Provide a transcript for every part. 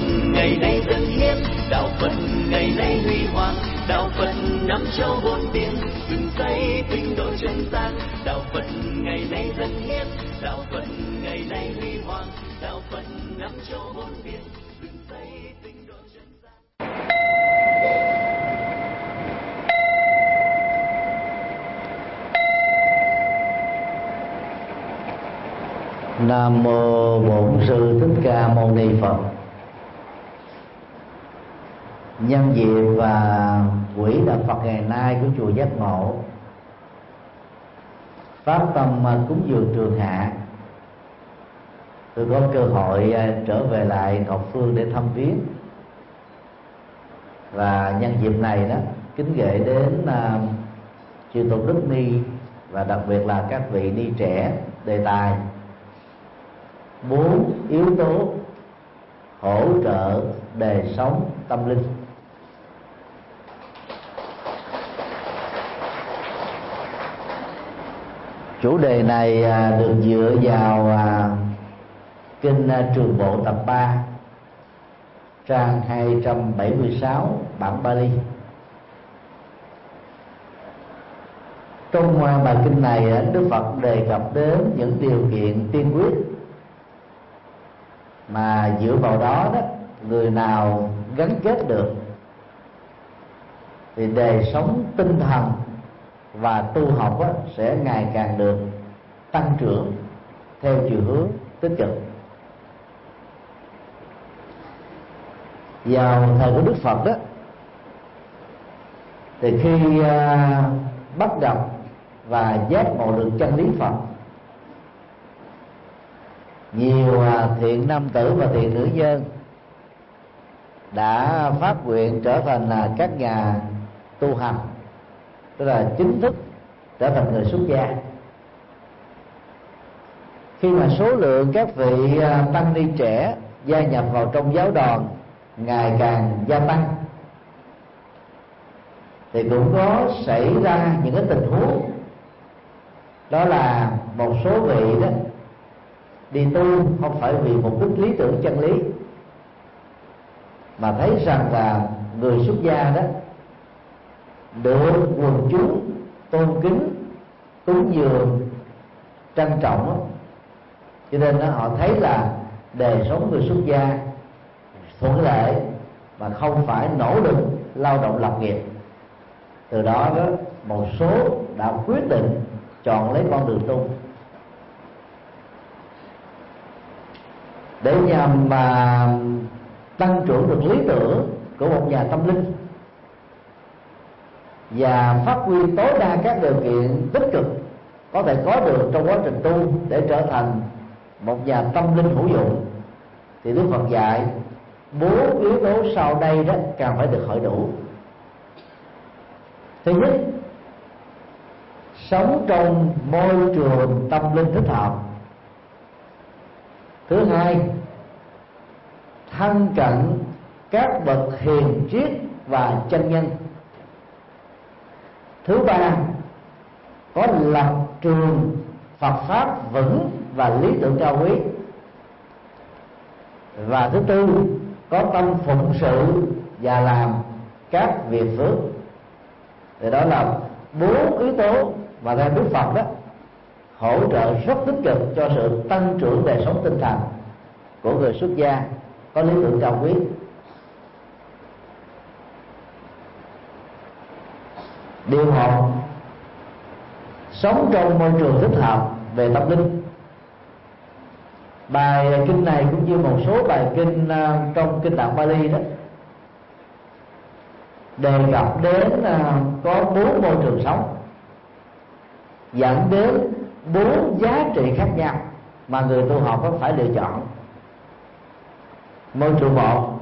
ngày nay dâng hiến, đạo Phật ngày nay huy hoàng, đạo Phật năm châu bốn biển, dựng xây tinh độ chân gian. Đạo Phật ngày nay dâng hiến, đạo Phật ngày nay huy hoàng, đạo Phật năm châu bốn biển, dựng xây tinh độ chân gian. Nam mô Bổn Sư Thích Ca Mâu Ni Phật. Nhân dịp và quỹ đạo Phật ngày nay của chùa Giác Ngộ phát tâm cúng dường Trường Hạ, tôi có cơ hội trở về lại Ngọc Phương để thăm viếng, và nhân dịp này đó kính gửi đến chư tôn đức ni và đặc biệt là các vị ni trẻ đề tài 4 yếu tố hỗ trợ đời sống tâm linh. Chủ đề này được dựa vào kinh Trường Bộ tập 3 trang 276 bản Bali. Trong bài kinh này, Đức Phật đề cập đến những điều kiện tiên quyết mà dựa vào đó người nào gắn kết được thì đời sống tinh thần và tu học sẽ ngày càng được tăng trưởng theo chiều hướng tích cực. Vào thời của Đức Phật thì khi bắt gặp và giác ngộ được chân lý Phật, nhiều thiện nam tử và thiện nữ nhân đã phát nguyện trở thành các nhà tu hành, tức là chính thức trở thành người xuất gia. Khi mà số lượng các vị tăng ni trẻ gia nhập vào trong giáo đoàn ngày càng gia tăng, thì cũng có xảy ra những cái tình huống, đó là một số vị đó đi tu không phải vì mục đích lý tưởng chân lý, mà thấy rằng là người xuất gia đó được quần chúng tôn kính, cúng dường, trân trọng, cho nên họ thấy là đời sống người xuất gia thuận lợi mà không phải nỗ lực lao động lập nghiệp. Từ đó một số đã quyết định chọn lấy con đường tu để nhằm mà tăng trưởng được lý tưởng của một nhà tâm linh và phát huy tối đa các điều kiện tích cực có thể có được trong quá trình tu để trở thành một nhà tâm linh hữu dụng. Thì Đức Phật dạy 4 yếu tố sau đây đó càng phải được hội đủ. Thứ nhất, sống trong môi trường tâm linh thích hợp. Thứ hai, thân cận các bậc hiền triết và chân nhân. Thứ ba, có lập trường Phật pháp vững và lý tưởng cao quý. Và thứ tư, có tâm phụng sự và làm các việc phước. Thì đó là 4 yếu tố mà theo Đức Phật đó hỗ trợ rất tích cực cho sự tăng trưởng đời sống tinh thần của người xuất gia có lý tưởng cao quý. Điều 1, sống trong môi trường thích hợp về tâm linh. Bài kinh này cũng như một số bài kinh trong kinh tạng Bali đó đề cập đến có 4 môi trường sống, dẫn đến 4 giá trị khác nhau mà người tu học phải lựa chọn. Môi trường 1,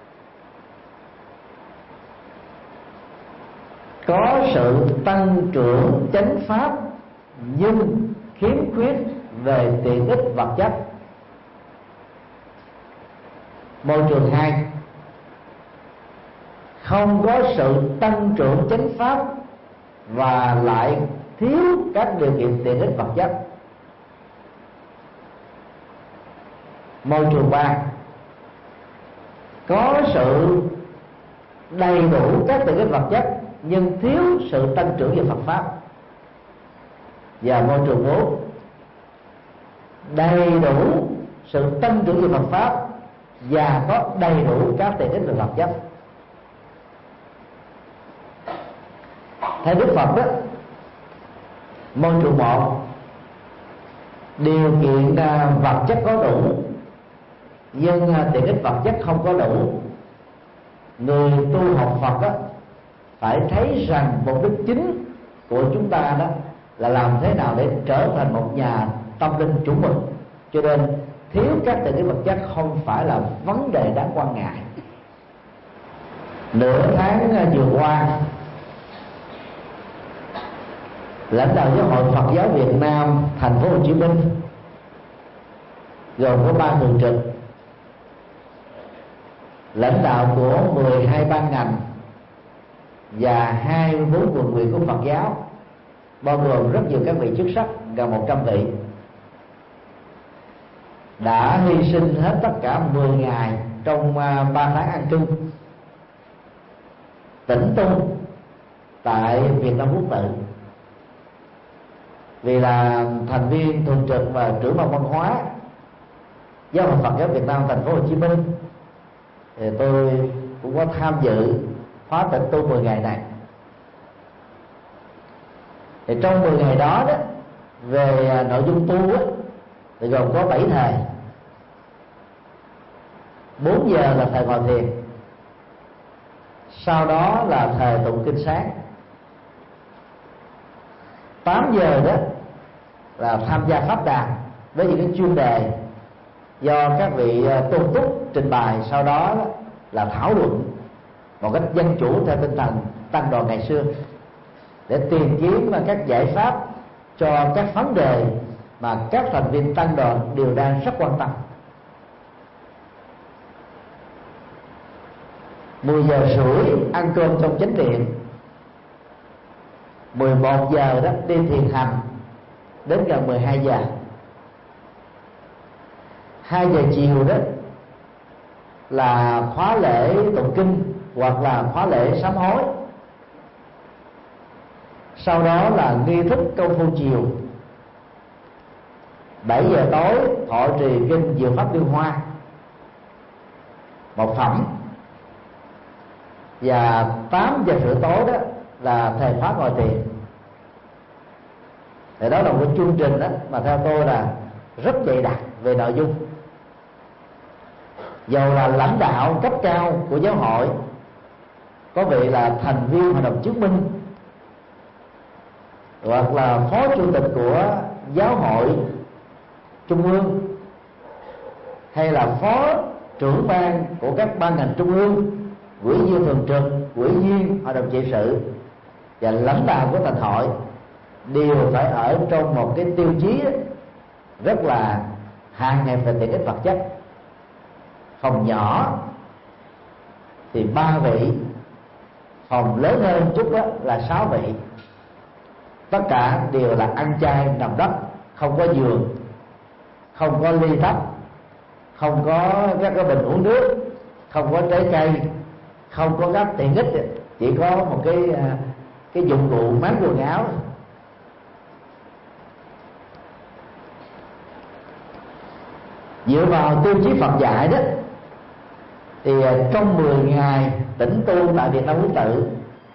có sự tăng trưởng chánh pháp nhưng khiếm khuyết về tiện ích vật chất. Môi trường 2, không có sự tăng trưởng chánh pháp và lại thiếu các điều kiện tiện ích vật chất. Môi trường 3, sự đầy đủ các tiện ích vật chất nhưng thiếu sự tăng trưởng về Phật pháp. Và môi trường 4 đầy đủ sự tăng trưởng về Phật pháp và có đầy đủ các tiện ích về vật chất. Theo Đức Phật đó, môi trường 1 điều kiện vật chất có đủ nhưng tiện ích vật chất không có đủ. Người tu học Phật đó phải thấy rằng mục đích chính của chúng ta đó là làm thế nào để trở thành một nhà tâm linh chuẩn mực. Cho nên thiếu các tiện ích vật chất không phải là vấn đề đáng quan ngại. Nửa tháng vừa qua, lãnh đạo Giáo hội Phật giáo Việt Nam thành phố Hồ Chí Minh gồm có 3 thường trực, lãnh đạo của 12 ban ngành và 24 quận huyện của Phật giáo, bao gồm rất nhiều các vị chức sắc, gần 100 vị, đã hy sinh hết tất cả 10 ngày trong 3 tháng an cư tĩnh tu tại Việt Nam Quốc Tự. Vì là thành viên thường trực và trưởng ban văn hóa Giáo hội Phật giáo Việt Nam thành phố Hồ Chí Minh, thì tôi cũng có tham dự khóa tĩnh tu 10 ngày này. Thì trong 10 ngày đó đó, về nội dung tu á, thì gồm có 7 thời. 4 giờ là thời ngồi thiền, sau đó là thời tụng kinh sáng. 8 giờ đó là tham gia pháp đàn với những cái chuyên đề do các vị tôn túc trình bày, sau đó là thảo luận một cách dân chủ theo tinh thần tăng đoàn ngày xưa, để tìm kiếm các giải pháp cho các vấn đề mà các thành viên tăng đoàn đều đang rất quan tâm. 10 giờ rưỡi ăn cơm trong chánh điện, 11 giờ đó đi thiền hành đến gần 12 giờ. 2 giờ chiều đó là khóa lễ tụng kinh hoặc là khóa lễ sám hối. Sau đó là nghi thức công phu chiều. 7 giờ tối thọ trì kinh Diệu Pháp Liên Hoa một phẩm. Và 8 giờ rưỡi tối đó là thời khóa ngồi thiền. Thì đó là một cái chương trình đó mà theo tôi là rất dày đặc về nội dung. Dầu là lãnh đạo cấp cao của giáo hội, có vị là thành viên hội đồng chứng minh, hoặc là phó chủ tịch của giáo hội trung ương, hay là phó trưởng ban của các ban ngành trung ương, ủy viên thường trực, ủy viên hội đồng trị sự và lãnh đạo của thành hội, đều phải ở trong một cái tiêu chí rất là hạn hẹp về tiện ích vật chất. Phòng nhỏ thì 3 vị, phòng lớn hơn chút đó là 6 vị. Tất cả đều là ăn chay nằm đất, không có giường, không có ly tách, không có các cái bình uống nước, không có trái cây, không có các tiện ích, chỉ có một cái dụng cụ máng quần áo. Dựa vào tiêu chí Phật dạy đó, thì trong 10 ngày tĩnh tu tại Việt Nam Quốc Tự,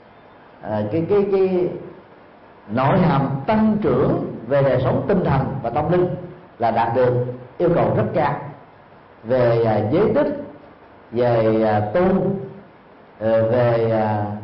cái nội hàm tăng trưởng về đời sống tinh thần và tâm linh là đạt được yêu cầu rất cao về giới tích, về tu, về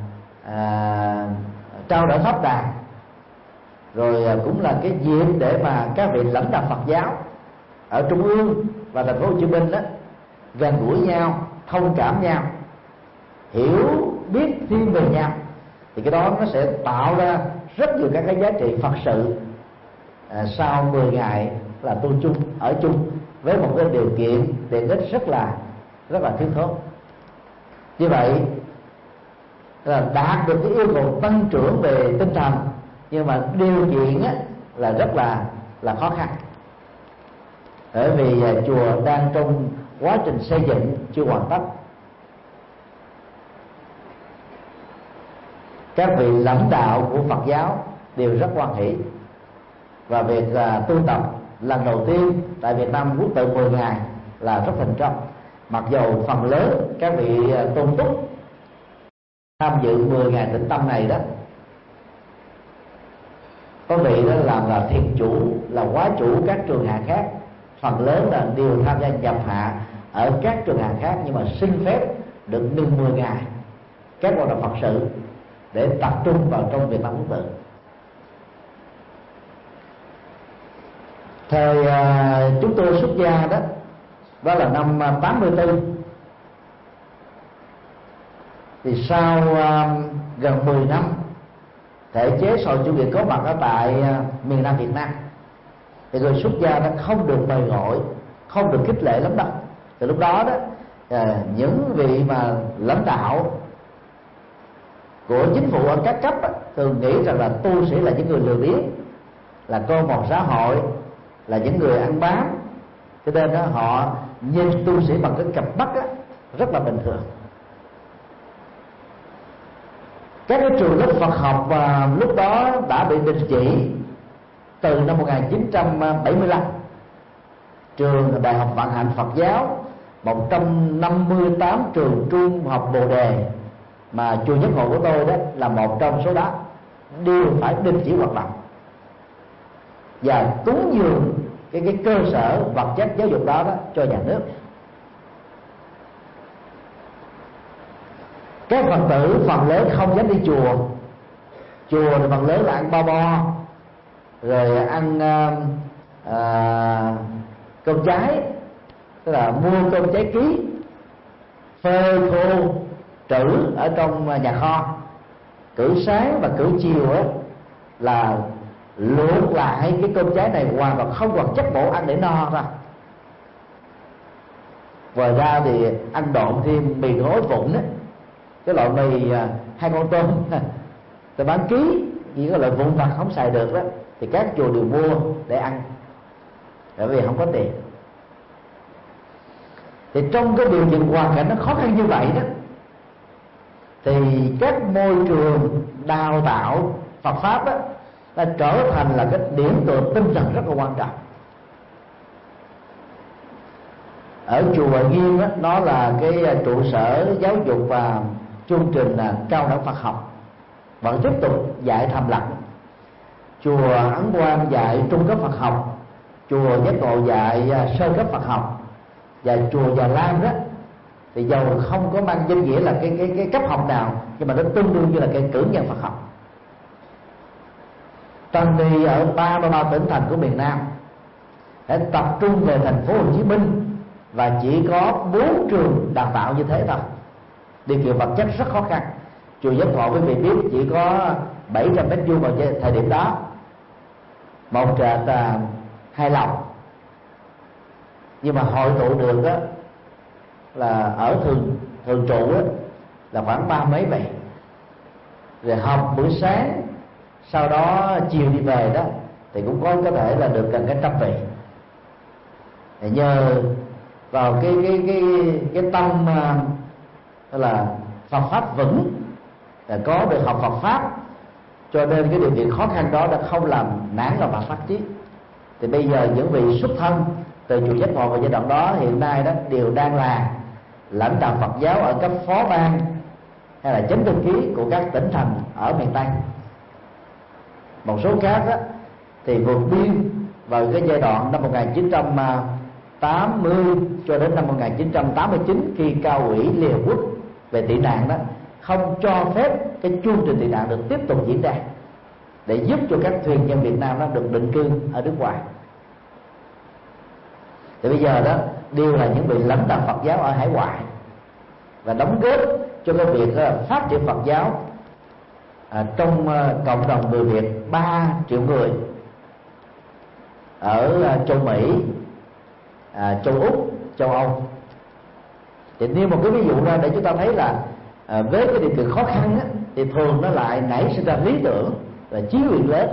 trao đổi pháp đàn, rồi cũng là cái dịp để mà các vị lãnh đạo Phật giáo ở trung ương và thành phố Hồ Chí Minh đó gần gũi nhau, thông cảm nhau, hiểu biết thêm về nhau. Thì cái đó nó sẽ tạo ra rất nhiều các cái giá trị Phật sự sau 10 ngày là tu chung, ở chung với một cái điều kiện tiện ích rất là thiếu thốn. Như vậy là đạt được cái yêu cầu tăng trưởng về tinh thần, nhưng mà điều kiện là rất là khó khăn, bởi vì chùa đang trong quá trình xây dựng chưa hoàn tất. các vị lãnh đạo của Phật giáo đều rất hoan hỷ, và việc tu tập lần đầu tiên tại Việt Nam quốc tự 10 ngày là rất thành công. Mặc dầu phần lớn các vị tôn túc tham dự 10 ngày tĩnh tâm này đó, có vị đó làm là thiền chủ, là quá chủ các trường hạ khác, phần lớn là đều tham gia nhập hạ ở các trường hạ khác, nhưng mà xin phép được ngừng 10 ngày các hoạt động Phật sự để tập trung vào trong Việt Nam quốc tự. Thời chúng tôi xuất gia đó là năm 84, thì sau gần 10 năm thể chế xã hội chủ nghĩa có mặt ở tại miền Nam Việt Nam, thì người xuất gia đã không được mời gọi, không được khích lệ lắm đâu. Từ lúc đó những vị mà lãnh đạo của chính phủ ở các cấp thường nghĩ rằng là tu sĩ là những người lười biếng, là con một xã hội, là những người ăn bám, cho nên họ nhìn tu sĩ bằng cái cặp mắt rất là bình thường. Các cái trường lớp Phật học lúc đó đã bị đình chỉ từ năm 1975. Trường Đại học Vận Hạnh Phật giáo, 158 trường trung học Bồ Đề mà chùa Giác Ngộ của tôi đó là một trong số đó, đều phải đình chỉ hoạt động và cúng dường cái cơ sở vật chất giáo dục đó cho nhà nước. Các Phật tử phần lớn không dám đi chùa. Chùa thì phần lớn là ăn bao bo, rồi ăn cơm trái, tức là mua cơm trái ký, phơi khô trữ ở trong nhà kho. Cử sáng và cử chiều là luộc lại cái cơm trái này hoàn toàn không còn chất bổ, ăn để no ra. Ngoài ra thì ăn độn thêm mì gói vụn cái loại mì 2 con tôm ta bán ký, những cái loại vụn vặt không xài được đó, thì các chùa đều mua để ăn, bởi vì không có tiền. Thì trong cái điều kiện hoàn cảnh nó khó khăn như vậy đó, thì các môi trường đào tạo Phật pháp đó đã trở thành là cái điểm tựa tinh thần rất là quan trọng. Ở chùa Nghiêm đó, nó là cái trụ sở giáo dục và chương trình cao đẳng Phật học, vẫn tiếp tục dạy thầm lặng. Chùa Ấn Quang dạy trung cấp Phật học, chùa Giác Ngộ dạy sơ cấp Phật học, và chùa Già Lam đó thì dầu không có mang danh nghĩa là cái cấp học nào, nhưng mà nó tương đương như là cái cử nhân Phật học. Tăng ni ở 33 tỉnh thành của miền Nam để tập trung về thành phố Hồ Chí Minh, và chỉ có 4 trường đào tạo như thế thôi. Điều kiện vật chất rất khó khăn. Chùa Giác Ngộ quý vị biết chỉ có 700 mét vuông vào thời điểm đó, một trệt 2 lầu, nhưng mà hội tụ được đó là ở thường trụ đó là khoảng 30 mấy vị, rồi học buổi sáng, sau đó chiều đi về đó thì cũng có thể là được gần 100 vị. Để nhờ vào cái tâm là Phật pháp vững, là có được học Phật pháp, cho nên cái điều kiện khó khăn đó đã không làm nản lòng mà phát triển. Thì bây giờ những vị xuất thân từ chùa Giác Ngộ vào giai đoạn đó hiện nay đó đều đang là lãnh đạo Phật giáo ở cấp phó ban hay là chánh thư ký của các tỉnh thành ở miền Tây. Một số khác đó thì vượt biên vào cái giai đoạn năm 1980 cho đến năm 1989, khi cao ủy Liên Hợp Quốc về tị nạn đó không cho phép cái chương trình tị nạn được tiếp tục diễn ra, để giúp cho các thuyền nhân Việt Nam đó được định cư ở nước ngoài. Thì bây giờ đó đều là những vị lãnh đạo Phật giáo ở hải ngoại, và đóng góp cho cái việc phát triển Phật giáo trong cộng đồng người Việt 3 triệu người ở châu Mỹ, châu Úc, châu Âu. Thì nêu một cái ví dụ ra để chúng ta thấy là với cái điều kiện khó khăn thì thường nó lại nảy sinh ra lý tưởng và chí nguyện lớn.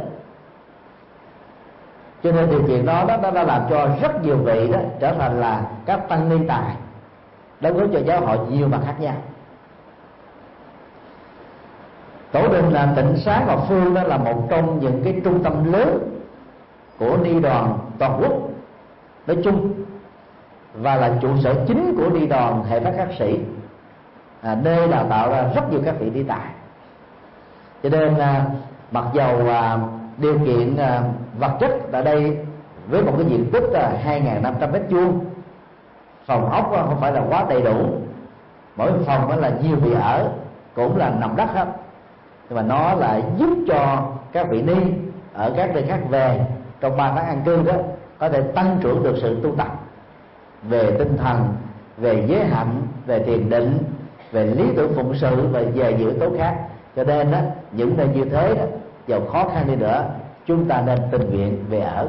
Cho nên điều kiện đó đã làm cho rất nhiều vị đó trở thành là các tăng ni tài, đóng góp cho giáo hội nhiều mặt khác nhau. Tổ đình là Tịnh Xá Ngọc Phương, đó là một trong những cái trung tâm lớn của ni đoàn toàn quốc nói chung, và là trụ sở chính của ni đoàn Hệ Phát Các Sĩ, nơi đào tạo ra rất nhiều các vị ni tài. Cho nên mặc dầu điều kiện vật chất tại đây với một cái diện tích 2.500 m², phòng ốc không phải là quá đầy đủ, mỗi phòng đó là nhiều vị ở, cũng là nằm đất hết, nhưng mà nó lại giúp cho các vị ni ở các nơi khác về trong 3 tháng an cư đó có thể tăng trưởng được sự tu tập về tinh thần, về giới hạnh, về thiền định, về lý tưởng phụng sự và về nhiều yếu tố khác. Cho nên đó, những nơi như thế đó, dầu khó khăn đi nữa, chúng ta nên tình nguyện về ở.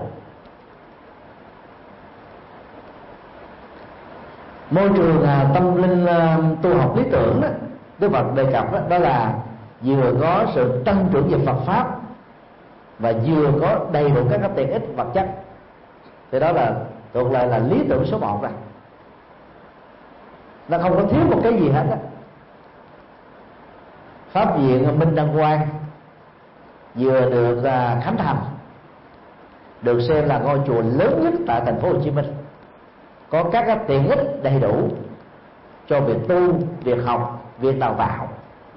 Môi trường tâm linh tu học lý tưởng đó, Đức Phật đề cập đó là vừa có sự tăng trưởng về Phật pháp và vừa có đầy đủ các tiện ích vật chất, thì đó là thuộc lại là lý tưởng số 1 rồi. Nó không có thiếu một cái gì hết á. Pháp viện Minh Đăng Quang vừa được khánh thành, được xem là ngôi chùa lớn nhất tại thành phố Hồ Chí Minh, có các tiện ích đầy đủ cho việc tu, việc học, việc đào tạo.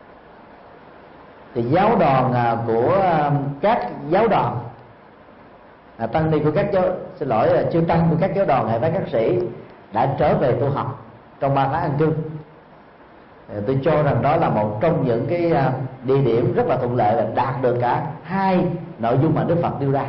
Thì giáo đoàn của các giáo đoàn tăng ni của các chư tăng của các giáo đoàn Hệ Phát Các Sĩ đã trở về tu học trong 3 tháng an cư. Tôi cho rằng đó là một trong những cái địa điểm rất là thuận lợi và đạt được cả hai nội dung mà Đức Phật đưa ra.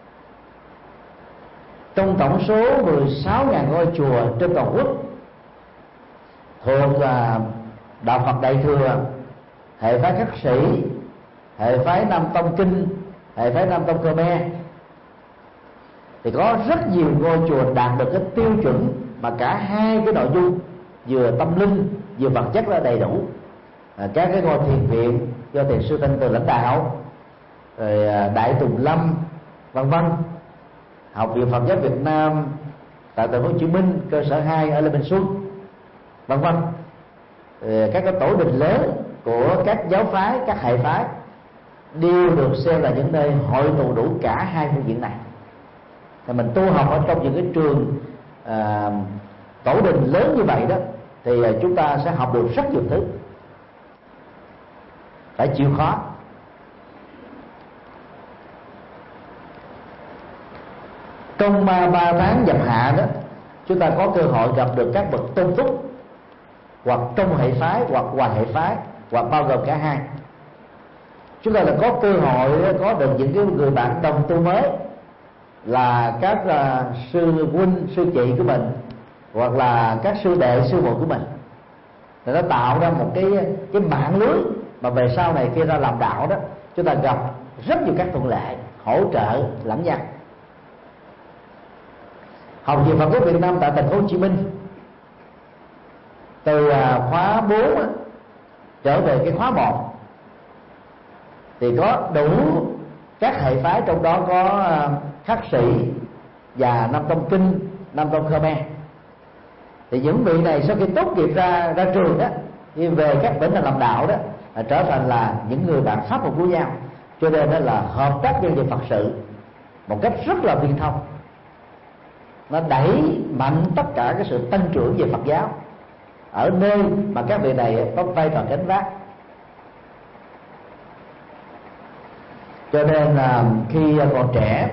Trong tổng số 16.000 ngôi chùa trên toàn quốc thuộc Đạo Phật Đại Thừa, Hệ Phái Khắc Sĩ, Hệ Phái Nam Tông Kinh, Hệ Phái Nam Tông Khmer, thì có rất nhiều ngôi chùa đạt được cái tiêu chuẩn mà cả hai cái nội dung vừa tâm linh vừa vật chất là đầy đủ. Các cái ngôi thiền viện do thiền sư Thanh Từ lãnh đạo, rồi Đại Tùng Lâm vân vân, Học viện Phật giáo Việt Nam tại thành phố Hồ Chí Minh cơ sở 2 ở Lê Minh Xuân vân vân, các cái tổ đình lớn của các giáo phái, các hệ phái đều được xem là những nơi hội tụ đủ cả hai phương diện này. Thì mình tu học ở trong những cái trường tổ đình lớn như vậy đó, thì chúng ta sẽ học được rất nhiều thứ, phải chịu khó. Trong 3 tháng nhập hạ đó, chúng ta có cơ hội gặp được các bậc tôn túc, hoặc trong hệ phái, hoặc ngoài hệ phái, hoặc bao gồm cả hai. Chúng ta là có cơ hội có được những cái người bạn đồng tu mới, là các sư huynh, sư chị của mình, hoặc là các sư đệ, sư muội của mình. Thì nó tạo ra một cái mạng lưới mà về sau này khi ra làm đạo đó, chúng ta gặp rất nhiều các thuận lợi, hỗ trợ lẫn nhau. Học viện Phật giáo Việt Nam tại thành phố Hồ Chí Minh từ khóa 4 trở về cái khóa 1 thì có đủ các hệ phái, trong đó có Khắc Sĩ và Nam Tông Kinh, Nam Tông Khmer. Thì những vị này sau khi tốt nghiệp ra trường đó, thì về các tỉnh là làm đạo đó, trở thành là những người bạn pháp môn của nhau. Cho nên đó là hợp tác nhân về Phật sự một cách rất là viên thông. Nó đẩy mạnh tất cả cái sự tăng trưởng về Phật giáo ở nơi mà các vị này có vai trò gánh vác. Cho nên là khi còn trẻ,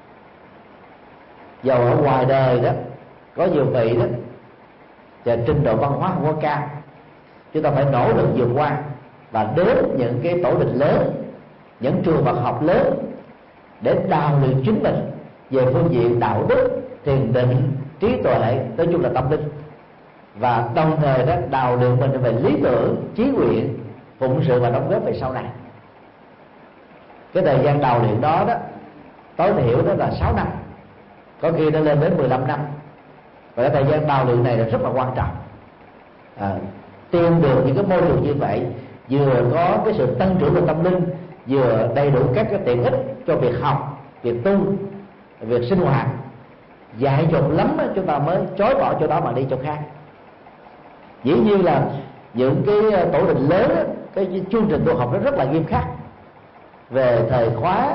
dầu ở ngoài đời đó có nhiều vị đó và trình độ văn hóa không có cao, chúng ta phải nỗ lực vượt qua và đến những cái tổ đình lớn, những trường Phật học lớn để đào luyện chính mình về phương diện đạo đức, thiền định, trí tuệ, nói chung là tâm linh, và đồng thời đó đào luyện mình về lý tưởng, chí nguyện, phụng sự và đóng góp về sau này. Cái thời gian đào luyện đó tối thiểu đó là 6 năm, có khi nó lên đến 15 năm. Và cái thời gian đào luyện này là rất là quan trọng. Tìm được những cái môi trường như vậy, vừa có cái sự tăng trưởng về tâm linh, vừa đầy đủ các cái tiện ích cho việc học, việc tu, việc sinh hoạt, dại dột lắm đó, chúng ta mới chối bỏ chỗ đó mà đi chỗ khác. Dĩ nhiên là những cái tổ đình lớn đó, cái chương trình tu học nó rất là nghiêm khắc về thời khóa,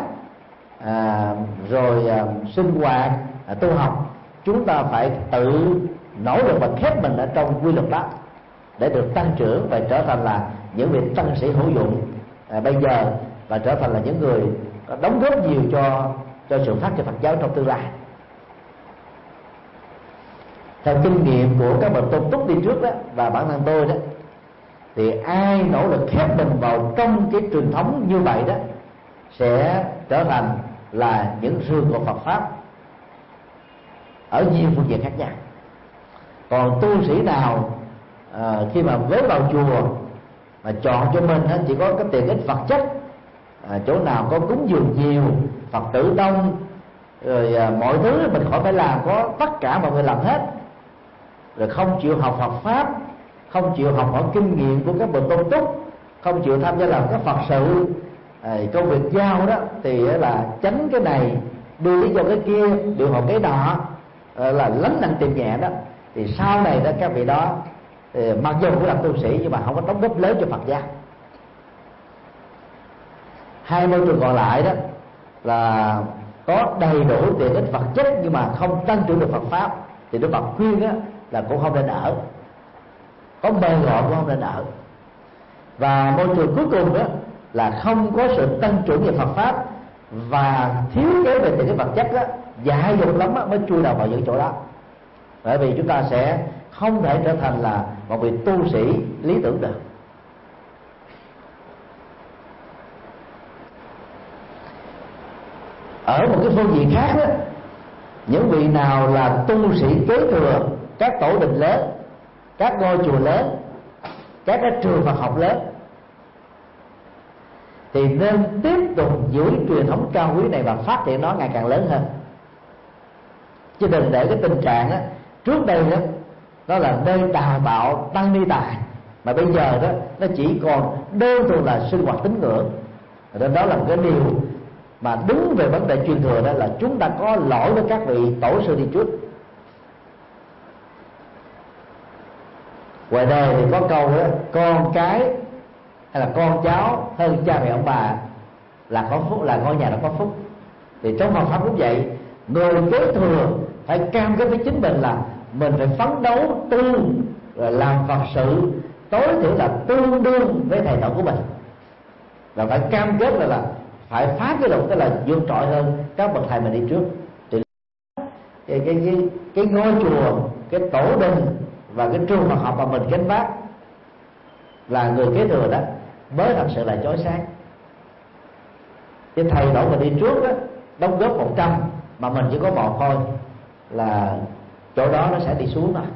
rồi sinh hoạt, tu học. Chúng ta phải tự nỗ lực và khép mình ở trong quy luật đó để được tăng trưởng và trở thành là những vị tăng sĩ hữu dụng bây giờ, và trở thành là những người đóng góp nhiều cho sự phát triển Phật giáo trong tương lai. Theo kinh nghiệm của các bậc tôn túc đi trước đó, và bản thân tôi đó, thì ai nỗ lực khép mình vào trong cái truyền thống như vậy đó sẽ trở thành là những rương của Phật pháp ở nhiều phương diện khác nhau. Còn tu sĩ nào khi mà với vào chùa mà chọn cho mình chỉ có cái tiện ích vật chất, chỗ nào có cúng dường nhiều, Phật tử đông, rồi mọi thứ mình khỏi phải làm, có tất cả mọi người làm hết, rồi không chịu học Phật pháp, không chịu học hỏi kinh nghiệm của các bậc tôn túc, không chịu tham gia làm các Phật sự, công việc giao đó thì là tránh cái này, đưa lý do cái kia, điều hộ cái nọ, là lánh nặng tìm nhẹ đó, thì sau này đó các vị đó mặc dù cũng làm tu sĩ nhưng mà không có đóng góp lớn cho Phật giáo. Hai môi trường còn lại đó là có đầy đủ tiện ích vật chất nhưng mà không tăng trưởng được Phật pháp, thì Đức Phật khuyên đó là cũng không nên ở, có mời gọi cũng không nên ở. Và môi trường cuối cùng đó là không có sự tăng trưởng về Phật pháp và thiếu cái về tiện ích vật chất đó, dại dột lắm đó, mới chui đầu vào những chỗ đó. Bởi vì chúng ta sẽ không thể trở thành là một vị tu sĩ lý tưởng được. Ở một cái phương diện khác đó, những vị nào là tu sĩ kế thừa các tổ đình lớn, các ngôi chùa lớn, các cái trường Phật học lớn, thì nên tiếp tục giữ truyền thống cao quý này và phát triển nó ngày càng lớn hơn, chứ đừng để cái tình trạng đó, trước đây đó nó là nơi đào tạo tăng ni tài, mà bây giờ đó nó chỉ còn đơn thuần là sinh hoạt tín ngưỡng. Đó là một cái điều mà đứng về vấn đề truyền thừa, đó là chúng ta có lỗi với các vị tổ sư đi trước. Ngoài đời thì có câu đó, con cái hay là con cháu hơn cha mẹ ông bà là có phúc, là ngôi nhà nó có phúc. Thì trong Phật pháp cũng vậy, người kế thừa phải cam kết với chính mình là mình phải phấn đấu tu, rồi làm Phật sự tối thiểu là tương đương với thầy tổ của mình, và phải cam kết là phải phá cái luật, tức là vượt trội hơn các bậc thầy mình đi trước. Thì cái ngôi chùa, cái tổ đình và cái trường Phật học mà mình gánh vác là người kế thừa đó mới thật sự là chói sáng. Cái thầy tổ mình đi trước đó đóng góp 100 mà mình chỉ có 1 thôi, là chỗ đó nó sẽ đi xuống rồi.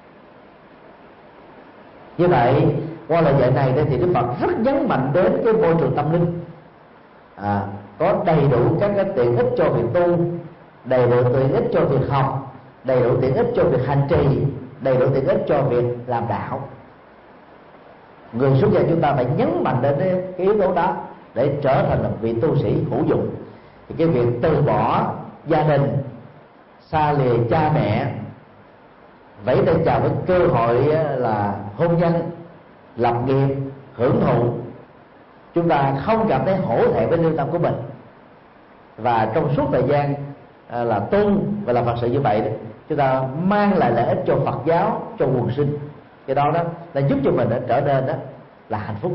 Như vậy qua lời dạy này thì Đức Phật rất nhấn mạnh đến cái môi trường tâm linh, có đầy đủ các cái tiện ích cho việc tu, đầy đủ tiện ích cho việc học, đầy đủ tiện ích cho việc hành trì, đầy đủ tiện ích cho việc làm đạo. Người xuất gia chúng ta phải nhấn mạnh đến cái yếu tố đó để trở thành một vị tu sĩ hữu dụng. Thì cái việc từ bỏ gia đình, xa lìa cha mẹ, vẫy tay chào với cơ hội là hôn nhân, lập nghiệp, hưởng thụ, chúng ta không cảm thấy hổ thẹn với lương tâm của mình, và trong suốt thời gian là tu và làm Phật sự như vậy, chúng ta mang lại lợi ích cho Phật giáo, cho quần sinh. Cái đó đó là giúp cho mình trở nên đó là hạnh phúc.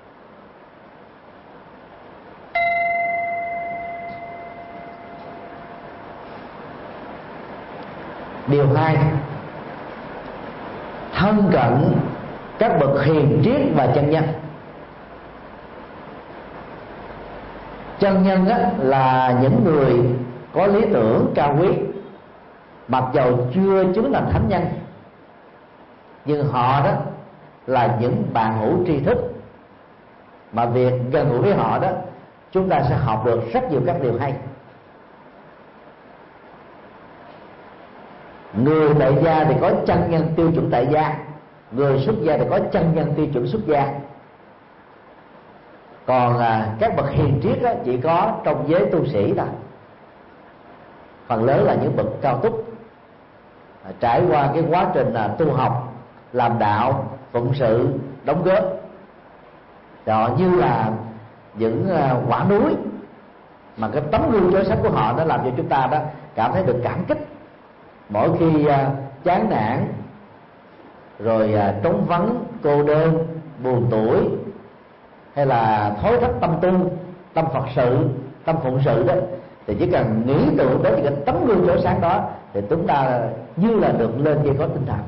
Điều 2, thân cận các bậc hiền triết và chân nhân. Chân nhân là những người có lý tưởng cao quý, mặc dầu chưa chứng thành thánh nhân, nhưng họ đó là những bạn hữu tri thức, mà việc gần gũi với họ đó chúng ta sẽ học được rất nhiều các điều hay. Người tại gia thì có chân nhân tiêu chuẩn tại gia, người xuất gia thì có chân nhân tiêu chuẩn xuất gia. Còn các bậc hiền triết đó chỉ có trong giới tu sĩ thôi, phần lớn là những bậc cao túc, trải qua cái quá trình tu học, làm đạo, phụng sự, đóng góp. thì họ như là những quả núi mà cái tấm gương chói sáng của họ đã làm cho chúng ta đó cảm thấy được cảm kích. Mỗi khi chán nản, rồi trống vắng, cô đơn, buồn tuổi, hay là thối thất tâm tu, tâm Phật sự, tâm phụng sự đó, thì chỉ cần nghĩ tưởng đến những cái tấm gương chói sáng đó thì chúng ta như là được lên dây có tinh thần.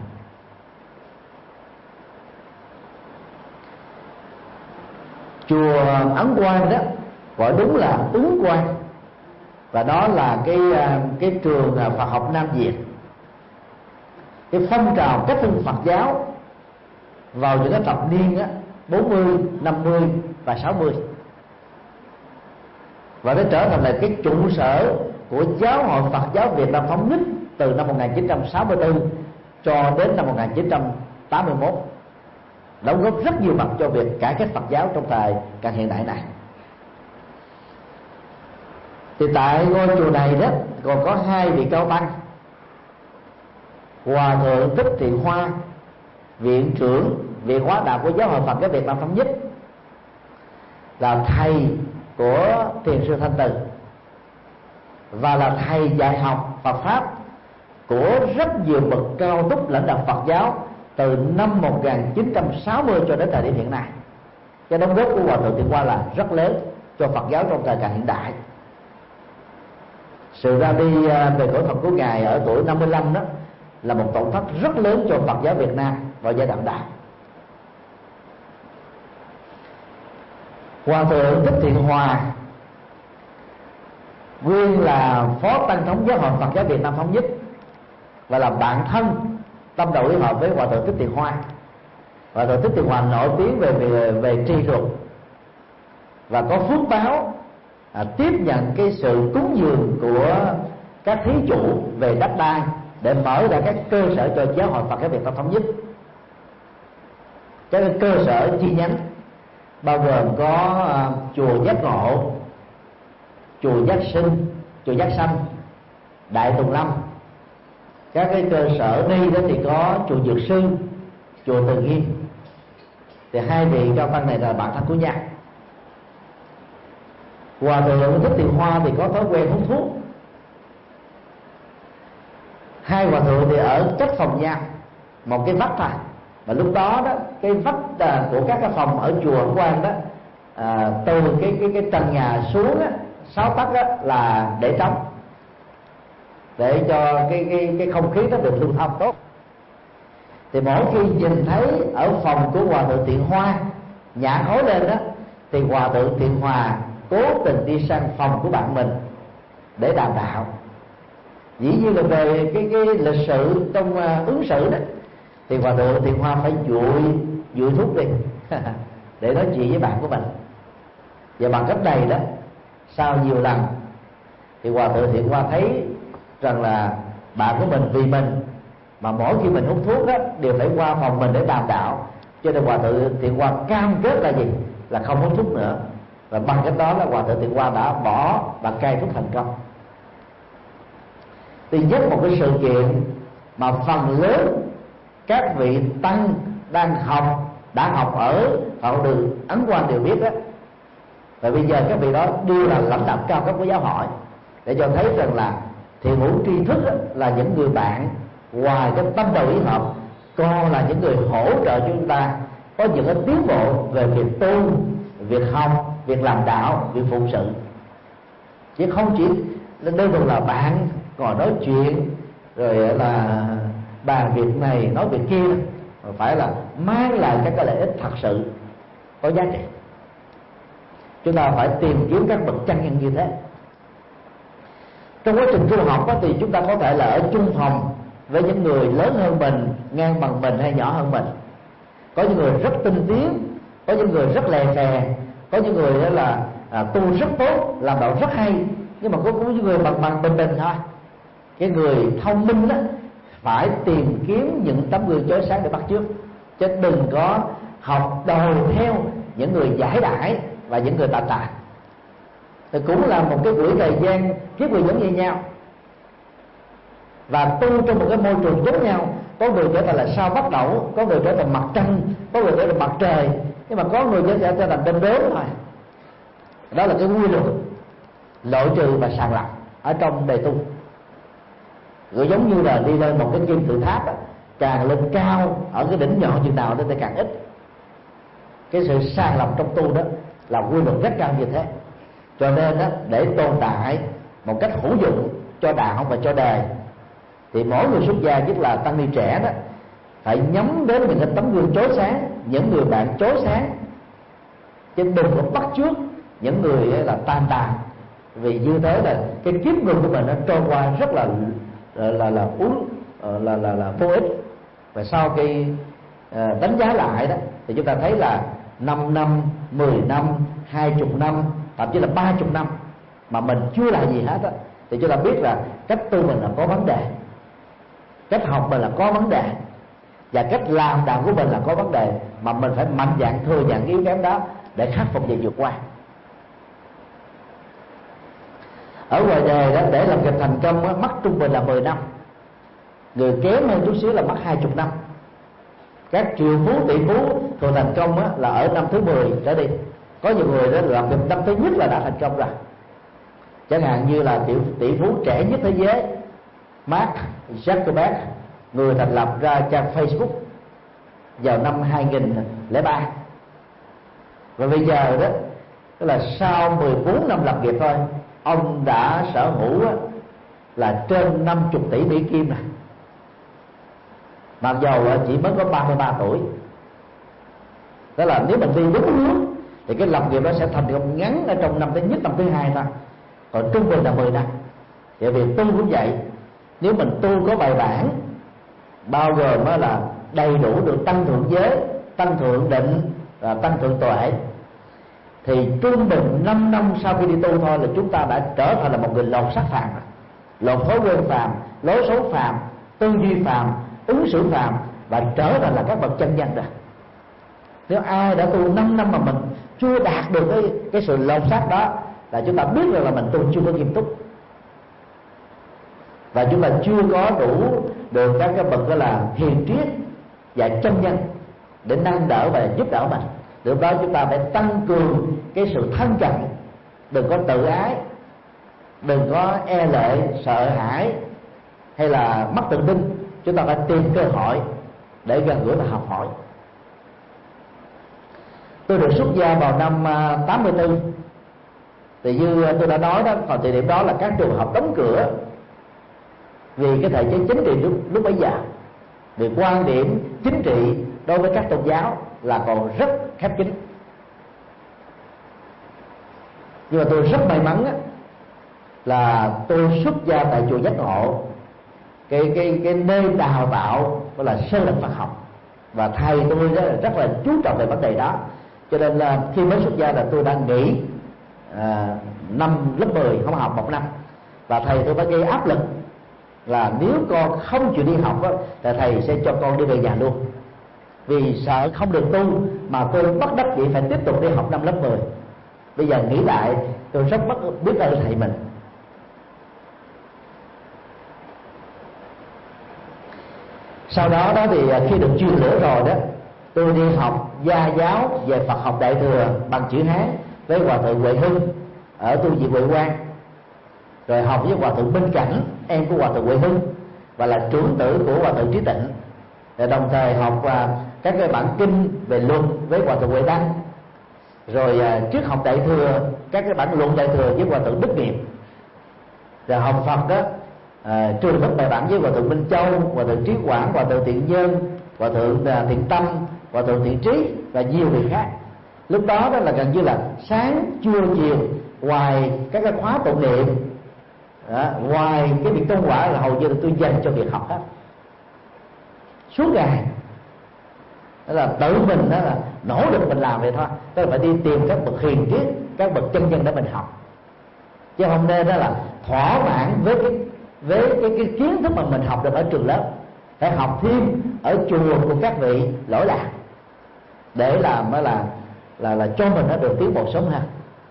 Chùa Ấn Quang đó gọi đúng là Ứng Quang, và đó là cái trường Phật học Nam Việt. Cái phong trào cách thương Phật giáo vào những cái thập niên 40, 50 và 60, và nó trở thành là cái trụ sở của Giáo hội Phật giáo Việt Nam thống nhất từ năm 1964 cho đến năm 1981, đóng góp rất nhiều mặt cho việc cải cách Phật giáo trong thời càng hiện đại này. Thì tại ngôi chùa này đó còn có hai vị cao tăng: Hòa thượng Thích Thiện Hoa, viện trưởng Viện Hóa Đạo của Giáo hội Phật giáo Việt Nam thống nhất, là thầy của Thiền sư Thanh Từ và là thầy dạy học Phật pháp của rất nhiều bậc cao túc lãnh đạo Phật giáo từ năm 1960 cho đến thời điểm hiện nay. Cái đóng góp của Hòa thượng Thiện Hoa là rất lớn cho Phật giáo trong thời đại hiện đại. Sự ra đi về cõi Phật của ngài ở tuổi 55 đó là một tổn thất rất lớn cho Phật giáo Việt Nam vào giai đoạn đầu. Hòa thượng Thích Thiện Hòa nguyên là phó tăng thống Giáo hội Phật giáo Việt Nam thống nhất và là bạn thân tâm đầu ý hợp với Hòa thượng Thích Thiện Hoa. Hòa thượng Thích Thiện Hòa nổi tiếng về tri luật và có phước báo tiếp nhận cái sự cúng dường của các thí chủ về đất đai để mở ra các cơ sở cho Giáo hội Phật giáo Việt Nam thống nhất. Các cơ sở chi nhánh bao gồm có chùa Giác Ngộ, chùa Giác Sinh, chùa Giác Sanh, Đại Tùng Lâm. Các cái cơ sở đây đó thì có chùa Dược Sư, chùa Từ Nghiêm. Thì hai vị cao tăng này là bạn thân của nhau. Hòa thượng Thích Thiện Hoa thì có thói quen hút thuốc. Hai hòa thượng thì ở cách phòng nhau một cái vách thôi, và lúc đó đó cái vách của các cái phòng ở chùa Ấn Quang đó từ cái trần nhà xuống 6 tấc là để trống, để cho cái không khí nó được lưu thông tốt. Thì mỗi khi nhìn thấy ở phòng của Hòa thượng Thiện Hoa nhả khói lên đó, thì Hòa thượng Thiện Hòa cố tình đi sang phòng của bạn mình để đàm đạo. Dĩ nhiên là về cái lịch sử trong ứng xử đó, thì Hòa thượng Thiện Hoa phải dụi thuốc đi để nói chuyện với bạn của mình. Và bằng cách này đó, sau nhiều lần thì Hòa thượng Thiện Hoa thấy rằng là bạn của mình vì mình mà mỗi khi mình hút thuốc đó đều phải qua phòng mình để đàm đạo, cho nên Hòa thượng Thiện Hoa cam kết là gì? Là không hút thuốc nữa. Và bằng cách đó là Hòa thượng Thiện Hoa đã bỏ và cai thuốc thành công. Thì nhất một cái sự kiện mà phần lớn các vị tăng đã học ở hậu đường Ấn Quang đều biết đó. Và bây giờ các vị đó đưa là lãnh đạo cao cấp của giáo hội, để cho thấy rằng là thiện hữu tri thức là những người bạn ngoài cái tâm đầu ý hợp, còn là những người hỗ trợ cho chúng ta có những cái tiến bộ về việc tu, việc học, việc làm đạo, việc phụng sự, chứ không chỉ đơn thuần là bạn ngồi nói chuyện rồi là bàn việc này nói việc kia, mà phải là mang lại các cái lợi ích thật sự có giá trị. Chúng ta phải tìm kiếm các bậc chân nhân như thế. Trong quá trình tu học đó, thì chúng ta có thể là ở chung phòng với những người lớn hơn mình, ngang bằng mình hay nhỏ hơn mình. Có những người rất tinh tiến, có những người rất lè phè, có những người đó là tu rất tốt, làm đạo rất hay, nhưng mà có những người bằng bình bình thôi. Cái người thông minh đó phải tìm kiếm những tấm gương chói sáng để bắt chước, chứ đừng có học đòi theo những người giải đãi và những người tà tà. Thì cũng là một cái buổi thời gian kiếp người giống như nhau, và tu trong một cái môi trường giống nhau. Có người trở thành là sao bắt đầu, có người trở thành mặt trăng, có người trở thành mặt trời, nhưng mà có người sẽ cho thành đom đóm thôi. Đó là cái quy luật loại trừ và sàng lọc ở trong đề tu. Rồi giống như là đi lên một cái kim tự tháp đó, càng lên cao ở cái đỉnh nhọn chừng nào thì càng ít. Cái sự sàng lọc trong tu đó là quy luật rất cao như thế. Cho nên đó, để tồn tại một cách hữu dụng cho đạo và cho đời, thì mỗi người xuất gia, nhất là tăng ni trẻ đó, phải nhắm đến những cái tấm gương chói sáng, những người bạn chói sáng, chứ đừng có bắt chước những người là tan tàn. Vì như thế là cái kiếp người của mình nó trôi qua rất là vô ích. Và sau khi đánh giá lại đó, thì chúng ta thấy là 5 năm, 10 năm, 20 năm, thậm chí là 30 năm mà mình chưa làm gì hết á, thì chúng ta biết là cách tu mình là có vấn đề, cách học mình là có vấn đề, và cách làm đạo của mình là có vấn đề, mà mình phải mạnh dạn thừa nhận cái yếu kém đó để khắc phục và vượt qua. Ở ngoài đời đó, để làm việc thành công đó, mất trung bình là 10 năm, người kém hơn chút xíu là mất 20 năm. Các triệu phú, tỷ phú thường thành công á, là ở năm thứ 10 trở đi. Có nhiều người đó làm việc năm thứ nhất là đã thành công rồi. Chẳng hạn như là tỷ phú trẻ nhất thế giới Mark Zuckerberg, người thành lập ra trang Facebook vào năm 2003. Và bây giờ đó, tức là sau 14 năm lập nghiệp thôi, ông đã sở hữu á, là trên 50 tỷ Mỹ Kim này. Mặc dầu chỉ mới có 33 tuổi. Đó là nếu mình đi đúng hướng thì cái lập nghiệp nó sẽ thành công ngắn ở trong năm thứ nhất, năm thứ hai thôi. Còn trung bình là 10 năm. Vậy vì tu cũng vậy, nếu mình tu có bài bản, bao gồm là đầy đủ được tăng thượng giới, tăng thượng định và tăng thượng tuệ, thì trung bình 5 năm sau khi đi tu thôi là chúng ta đã trở thành là một người lột xác phàm, lột thói quen phàm, lối sống phàm, tư duy phàm, ứng xử phàm, và trở thành là các bậc chân nhân rồi. Nếu ai đã tu 5 năm mà mình chưa đạt được cái sự lột xác đó, là chúng ta biết rằng là mình tu chưa có nghiêm túc, và chúng ta chưa có đủ được các cái bậc gọi là hiền triết và chân nhân để nâng đỡ và giúp đỡ mình. Lúc đó chúng ta phải tăng cường cái sự thân cận, đừng có tự ái, đừng có e lệ, sợ hãi hay là mất tự tin. Chúng ta phải tìm cơ hội để gần gũi và học hỏi. Tôi được xuất gia vào năm 84. Thì như tôi đã nói đó, còn thời điểm đó là các trường học đóng cửa vì cái thể chế chính trị lúc bấy giờ, vì quan điểm chính trị đối với các tôn giáo là còn rất khép kín. Nhưng mà tôi rất may mắn á, là tôi xuất gia tại chùa Giác Ngộ, cái nơi đào tạo gọi là sơ lập Phật học, và thầy tôi rất là chú trọng về vấn đề đó. Cho nên là khi mới xuất gia là tôi đang nghỉ năm lớp 10 không học 1 năm, và thầy tôi đã gây áp lực là nếu con không chịu đi học đó, thì thầy sẽ cho con đi về nhà luôn, vì sợ không được tu. Mà tôi bất đắc dĩ phải tiếp tục đi học năm lớp 10. Bây giờ nghĩ lại tôi rất biết ơn thầy mình. Sau đó thì khi được truyền lửa rồi đó, tôi đi học gia giáo về Phật học Đại thừa bằng chữ Hán với hòa thượng Huệ Hưng ở tu viện Huệ Quang, rồi học với hòa thượng Minh Cảnh, em của hòa thượng Huệ Hưng và là trưởng tử của hòa thượng Trí Tịnh, rồi đồng thời học các cái bản kinh về luận với hòa thượng Huệ Đăng, rồi triết học Đại thừa, các cái bản luận Đại thừa với hòa thượng Đức Nghiệp, rồi học Phật đó trường lớp bài bản với hòa thượng Minh Châu, hòa thượng Trí Quảng, hòa thượng Thiện Nhân, hòa thượng Thiện Tâm, hòa thượng Thiện Trí và nhiều người khác. Lúc đó là gần như là sáng trưa chiều, ngoài các cái khóa tụng niệm, ngoài cái việc tôn quả là hầu như là tôi dành cho việc học hết suốt ngày. Đó là tự mình đó là nỗ lực mình làm vậy thôi. Tức là phải đi tìm các bậc hiền triết, các bậc chân nhân để mình học, chứ không nên đó là thỏa mãn với cái kiến thức mà mình học được ở trường lớp. Phải học thêm ở chùa của các vị lỗi lạc để làm là cho mình nó được tiến bộ sớm hơn.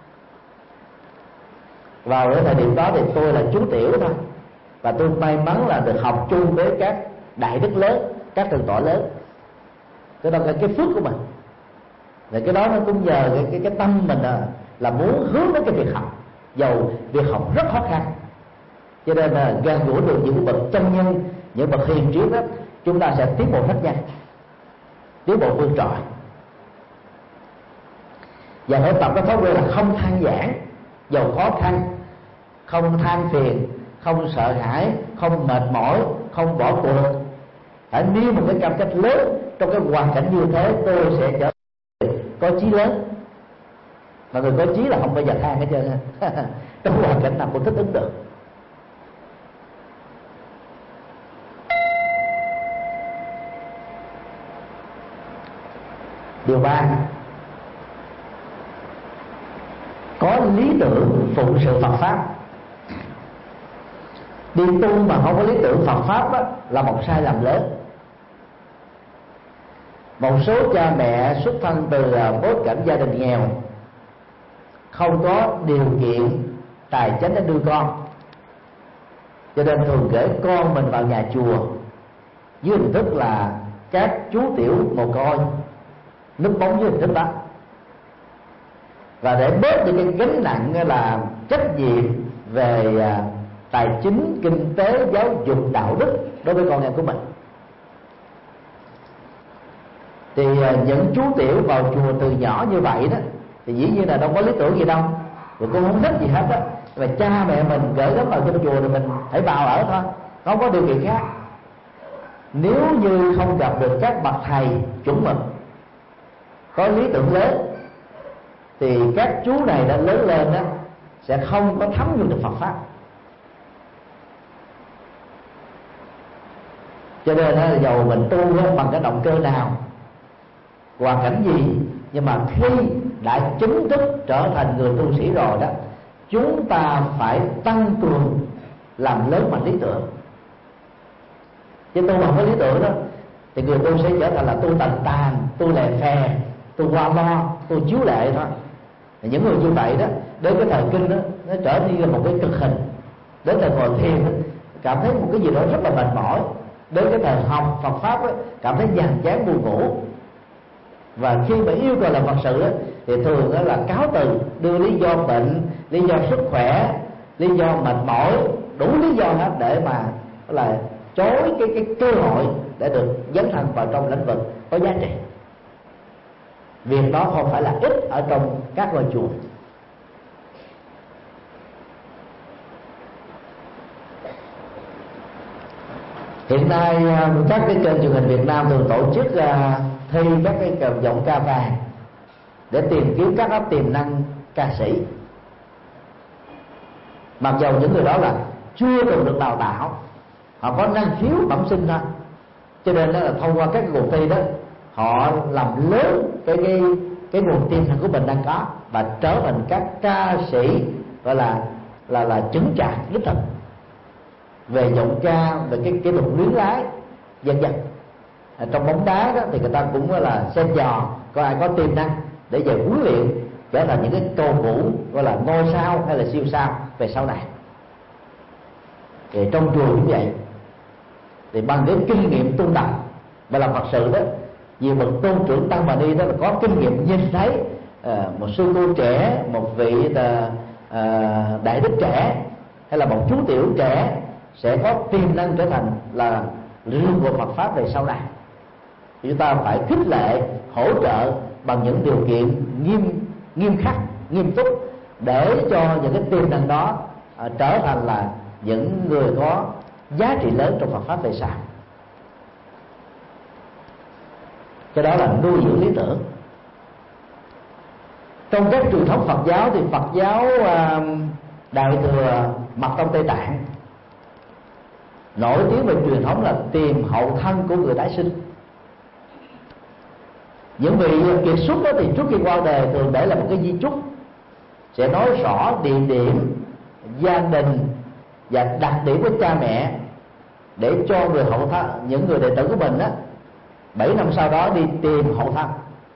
Vào cái thời điểm đó thì tôi là chú tiểu thôi, và tôi may mắn là được học chung với các đại đức lớn, các thượng tọa lớn. Cái đó là cái phước của mình. Và cái đó nó cũng nhờ cái tâm mình là muốn hướng đến cái việc học, dầu việc học rất khó khăn. Cho nên là gần gũi được những bậc chân nhân, những bậc hiền triết đó, chúng ta sẽ tiến bộ rất nhanh, tiến bộ vượt trội. Và phải tập cái thói quen là không than vãn dầu khó khăn, không than phiền, không sợ hãi, không mệt mỏi, không bỏ cuộc. Phải nêu một cái cam kết lớn: trong cái hoàn cảnh như thế tôi sẽ trở thành có chí lớn. Mà người có chí là không bao giờ than hết trơn. Trong hoàn cảnh nào cũng thích ứng được. Điều 3, có lý tưởng phụng sự Phật pháp. Đi tu mà không có lý tưởng Phật pháp đó, là một sai lầm lớn. Một số cha mẹ xuất thân từ bối cảnh gia đình nghèo, không có điều kiện tài chính để nuôi con, cho nên thường gửi con mình vào nhà chùa dưới hình thức là các chú tiểu mồ côi, núp bóng dưới hình thức đó. Và để bớt đi cái gánh nặng là trách nhiệm về tài chính, kinh tế, giáo dục, đạo đức đối với con em của mình, thì những chú tiểu vào chùa từ nhỏ như vậy đó thì dĩ nhiên là đâu có lý tưởng gì đâu, rồi cũng không thích gì hết đó. Và cha mẹ mình gửi gắm vào trong chùa thì mình hãy vào ở thôi, không có điều kiện khác. Nếu như không gặp được các bậc thầy chuẩn mực có lý tưởng lớn thì các chú này đã lớn lên đó sẽ không có thấm nhuần được Phật pháp. Cho nên là dầu mình tu bằng cái động cơ nào, hoàn cảnh gì, nhưng mà khi đã chính thức trở thành người tu sĩ rồi đó, chúng ta phải tăng cường làm lớn mạnh lý tưởng. Chứ tu bằng cái lý tưởng đó thì người tu sẽ trở thành là tu tần tàn, tu lè phè, tu qua lo, tu chiếu lệ thôi. Những người như vậy đó, đến cái thời kinh đó, nó trở như là một cái cực hình. Đến thời ngồi thiền đó, cảm thấy một cái gì đó rất là mệt mỏi. Đến cái thời học Phật pháp đó, cảm thấy nhàm chán buồn ngủ. Và khi mà yêu cầu làm Phật sự đó, thì thường đó là cáo từ, đưa lý do bệnh, lý do sức khỏe, lý do mệt mỏi, đủ lý do hết để mà là chối cái cơ hội để được dấn thân vào trong lĩnh vực có giá trị. Việc đó không phải là ít ở trong các ngôi chùa. Hiện nay các cái kênh truyền hình Việt Nam thường tổ chức thi các cái giọng ca vàng để tìm kiếm các tiềm năng ca sĩ. Mặc dầu những người đó là chưa từng được đào tạo, họ có năng khiếu bẩm sinh thôi, cho nên là thông qua các cuộc thi đó họ làm lớn cái nguồn tiềm năng của mình đang có và trở thành các ca sĩ gọi là chứng chạc đích thực về giọng ca, về cái kỹ thuật luyến lái vân vân. Trong bóng đá đó thì người ta cũng là xem dò có ai có tiềm năng để về huấn luyện trở thành những cái cầu thủ gọi là ngôi sao hay là siêu sao về sau này. Thì trong chùa cũng vậy, thì bằng cái kinh nghiệm tu tập và làm Phật sự đó, nhiều bậc tôn trưởng tăng bà ni đó là có kinh nghiệm nhìn thấy một sư cô trẻ, một vị đại đức trẻ hay là một chú tiểu trẻ sẽ có tiềm năng trở thành là rương của Phật pháp về sau này. Chúng ta phải khích lệ, hỗ trợ bằng những điều kiện nghiêm khắc, nghiêm túc để cho những cái tiềm năng đó trở thành là những người có giá trị lớn trong Phật pháp về sau. Cái đó là nuôi dưỡng lý tưởng. Trong các truyền thống Phật giáo thì Phật giáo Đại thừa Mật Tông Tây Tạng nổi tiếng về truyền thống là tìm hậu thân của người tái sinh. Những vị kiệt xuất đó thì trước khi qua đời thường để là một cái di chúc, sẽ nói rõ địa điểm, gia đình và đặc điểm của cha mẹ để cho người hậu thân, những người đệ tử của mình á, 7 năm sau đó đi tìm hậu thân.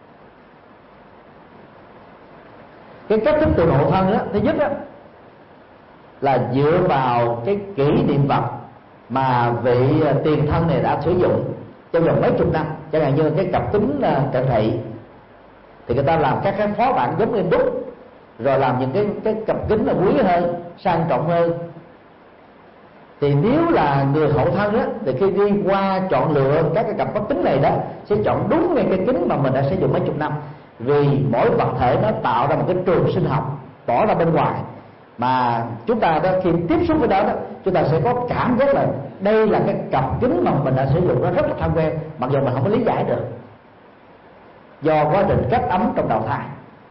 Cái cách thức tìm hậu thân đó, thứ nhất đó là dựa vào cái kỷ niệm vật mà vị tiền thân này đã sử dụng trong vòng mấy chục năm, chẳng hạn như cái cặp kính cận thị, thì người ta làm các cái phó bản giống như đúc, rồi làm những cái cặp kính là quý hơn, sang trọng hơn. Thì nếu là người hậu thân đó, thì khi đi qua chọn lựa các cái cặp mắt kính này đó, sẽ chọn đúng ngay cái kính mà mình đã sử dụng mấy chục năm. Vì mỗi vật thể nó tạo ra một cái trường sinh học tỏ ra bên ngoài, mà chúng ta đó khi tiếp xúc với đó, chúng ta sẽ có cảm giác là đây là cái cặp kính mà mình đã sử dụng nó rất là thân quen, mặc dù mình không có lý giải được do quá trình cách ấm trong đầu thai.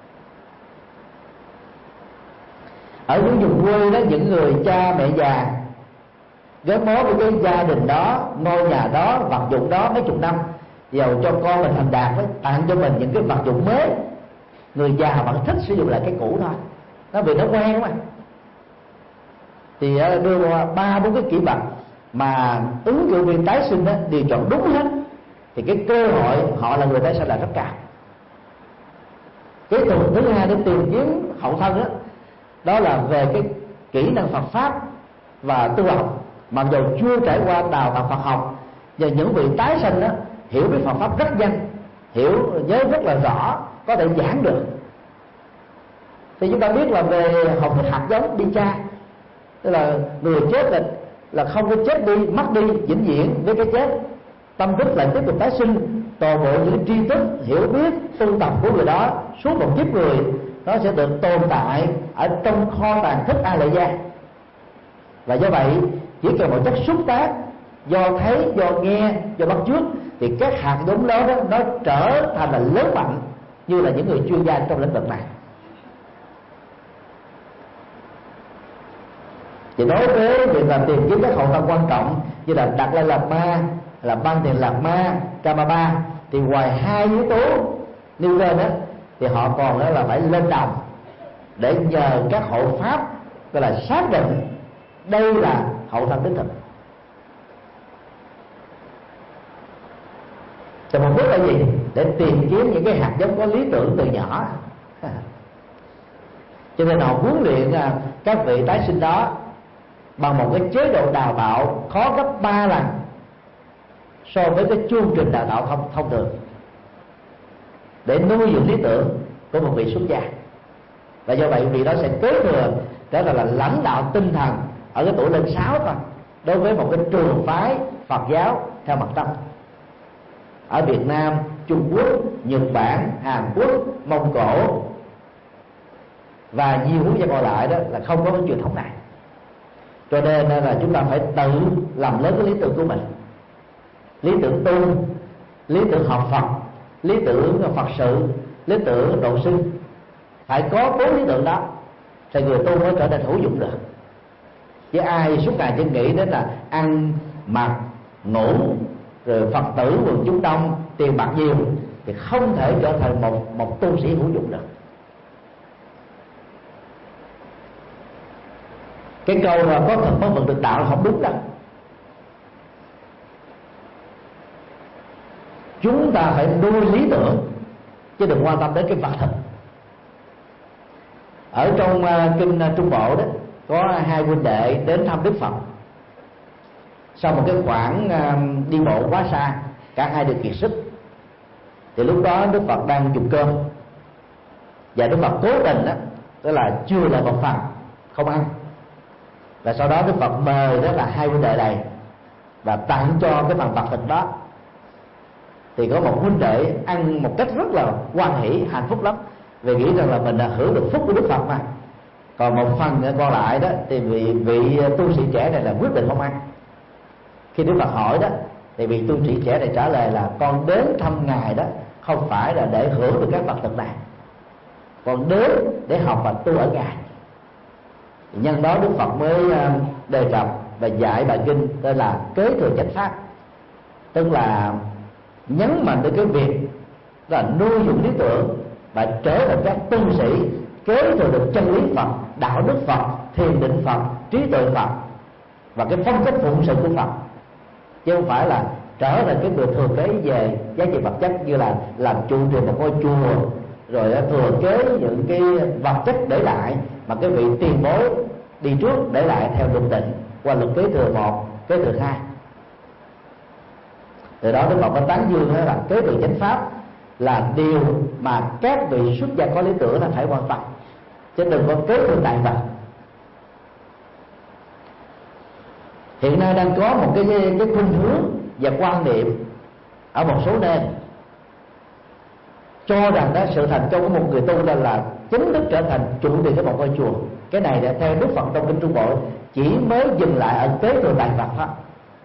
Ở những vùng quê đó, những người cha mẹ già gắn bó với cái gia đình đó, ngôi nhà đó, vật dụng đó mấy chục năm, dầu cho con mình thành đạt đó, tặng cho mình những cái vật dụng mới, người già vẫn thích sử dụng lại cái cũ thôi, nó vì nó quen mà. Thì đưa qua 3-4 cái kỹ vật mà ứng cử viên tái sinh đó đều chọn đúng hết, thì cái cơ hội họ là người tái sinh là rất cao. Cái tuần thứ hai để tìm kiếm hậu thân đó, đó là về cái kỹ năng Phật pháp và tu học. Mặc dù chưa trải qua đào tạo Phật học, và những vị tái sinh đó hiểu biết Phật pháp rất nhanh, hiểu nhớ rất là rõ, có thể giảng được. Thì chúng ta biết là về học thuyết hạt giống đi cha, tức là người chết là không có chết đi, mất đi vĩnh viễn với cái chết, tâm thức lại tiếp tục tái sinh. Toàn bộ những tri thức, hiểu biết, tu tập của người đó suốt một kiếp người, nó sẽ được tồn tại ở trong kho tàng thức A Lại Gia. Và do vậy chỉ cần một chất xúc tác do thấy, do nghe, do bắt chước, thì các hạt giống đó nó trở thành là lớn mạnh như là những người chuyên gia trong lĩnh vực này. Thì đối với việc làm tìm kiếm các hậu thân quan trọng như là Đạt Lai Lạt Ma, là Ban Thiền Lạt Ma, Karmapa, thì ngoài hai yếu tố nêu trên đó, thì họ còn đó là phải lên đồng để nhờ các hộ pháp gọi là xác định đây là hậu thân đích thực. Thì mục đích là gì? Để tìm kiếm những cái hạt giống có lý tưởng từ nhỏ. Cho nên họ huấn luyện các vị tái sinh đó bằng một cái chế độ đào tạo khó gấp 3 lần so với cái chương trình đào tạo thông thường, để nuôi dưỡng lý tưởng của một vị xuất gia. Và do vậy vị đó sẽ kế thừa đó là lãnh đạo tinh thần ở cái tuổi lên 6 thôi, đối với một cái trường phái Phật giáo theo mặt tâm ở Việt Nam, Trung Quốc, Nhật Bản, Hàn Quốc, Mông Cổ và nhiều quốc gia còn lại đó là không có cái truyền thống này. Cho nên là chúng ta phải tự làm lớn cái lý tưởng của mình, lý tưởng tu, lý tưởng học Phật, lý tưởng Phật sự, lý tưởng độ sinh. Phải có 4 lý tưởng đó thì người tu mới trở nên hữu dụng được. Chứ ai suốt ngày chỉ nghĩ đến là ăn mặc ngủ rồi Phật tử quần chúng đông, tiền bạc nhiều, thì không thể trở thành một tu sĩ hữu dụng được. Cái câu là có thật mới vận được đạo là không đúng đâu. Chúng ta phải nuôi lý tưởng chứ đừng quan tâm đến cái vật thực. Ở trong kinh Trung Bộ đó có hai huynh đệ đến thăm Đức Phật. Sau một cái khoảng đi bộ quá xa, cả hai đều kiệt sức. Thì lúc đó Đức Phật đang dùng cơm, và Đức Phật cố tình đó, tức là chưa lại một phần không ăn. Và sau đó Đức Phật mời đó là hai huynh đệ này và tặng cho cái phần vật thịt đó. Thì có một huynh đệ ăn một cách rất là hoan hỷ, hạnh phúc lắm, vì nghĩ rằng là mình đã hưởng được phúc của Đức Phật mà. Còn một phần còn lại đó thì vị tu sĩ trẻ này là quyết định không ăn. Khi Đức Phật hỏi đó thì vị tu sĩ trẻ này trả lời là con đến thăm ngài đó không phải là để hưởng được các vật thực này, còn đến để học và tu ở ngài. Nhân đó Đức Phật mới đề cập và dạy bài kinh tên là kế thừa chánh pháp, tức là nhấn mạnh đến cái việc là nuôi dưỡng lý tưởng và trở thành các tu sĩ kế thừa được chân lý Phật, đạo đức Phật, thiền định Phật, trí tuệ Phật và cái phong cách phụng sự của Phật, chứ không phải là trở thành cái người thừa kế về giá trị vật chất, như là làm trụ trì một ngôi chùa rồi thừa kế những cái vật chất để lại mà cái vị tiền bối đi trước để lại theo luật định qua luật kế thừa 1, kế thừa 2. Từ đó Đức Phật mới tán dương là kế thừa chánh pháp là điều mà các vị xuất gia có lý tưởng là phải quan tâm, chứ đừng có kế thừa tài vật. Hiện nay đang có một cái khuynh hướng và quan niệm ở một số nơi cho rằng đó sự thành công của một người tu là chính thức trở thành trụ trì của một ngôi chùa. Cái này là theo Đức Phật trong kinh Trung Bộ chỉ mới dừng lại ở kế thừa tài vật thôi.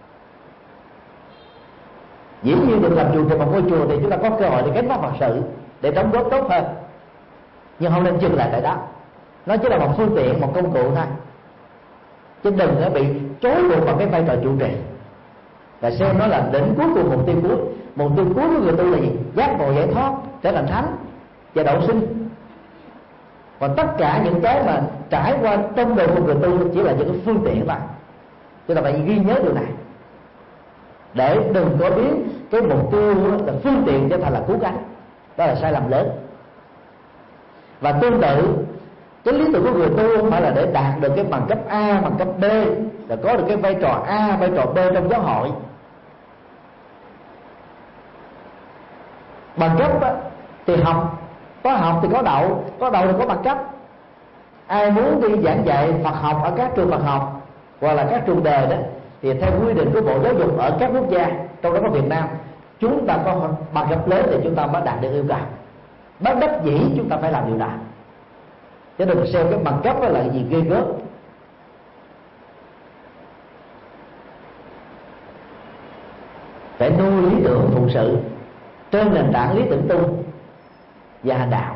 Dĩ nhiên được làm trụ trì một ngôi chùa thì chúng ta có cơ hội để gánh vác Phật sự, để đóng góp tốt hơn, nhưng không nên dừng lại tại đó. Nó chỉ là một phương tiện, một công cụ thôi, chứ đừng có bị trói buộc vào cái vai trò trụ trì và xem nó là đỉnh cuối cùng, mục tiêu cuối. Mục tiêu cuối của người tu là gì? Giác ngộ giải thoát, trở thành thánh và độ sinh. Còn tất cả những cái mà trải qua trong đời của người tu chỉ là những cái phương tiện thôi. Chúng ta phải ghi nhớ điều này để đừng có biến cái mục tiêu là phương tiện trở thành là cứu cánh. Đó là sai lầm lớn. Và tương tự, cái lý tưởng của người tu không phải là để đạt được cái bằng cấp A, bằng cấp B, là có được cái vai trò A, vai trò B trong giáo hội. Bằng cấp thì học, có học thì có đậu thì có bằng cấp. Ai muốn đi giảng dạy Phật học ở các trường Phật học hoặc là các trường đời đó, thì theo quy định của Bộ Giáo dục ở các quốc gia, trong đó có Việt Nam, chúng ta có bằng cấp lớn thì chúng ta mới đạt được yêu cầu. Bất đắc dĩ chúng ta phải làm điều đó, chứ đừng xem cái bằng cấp là gì ghê gớm. Phải nuôi lý tưởng phụng sự trên nền tảng lý tưởng tu và hành đạo.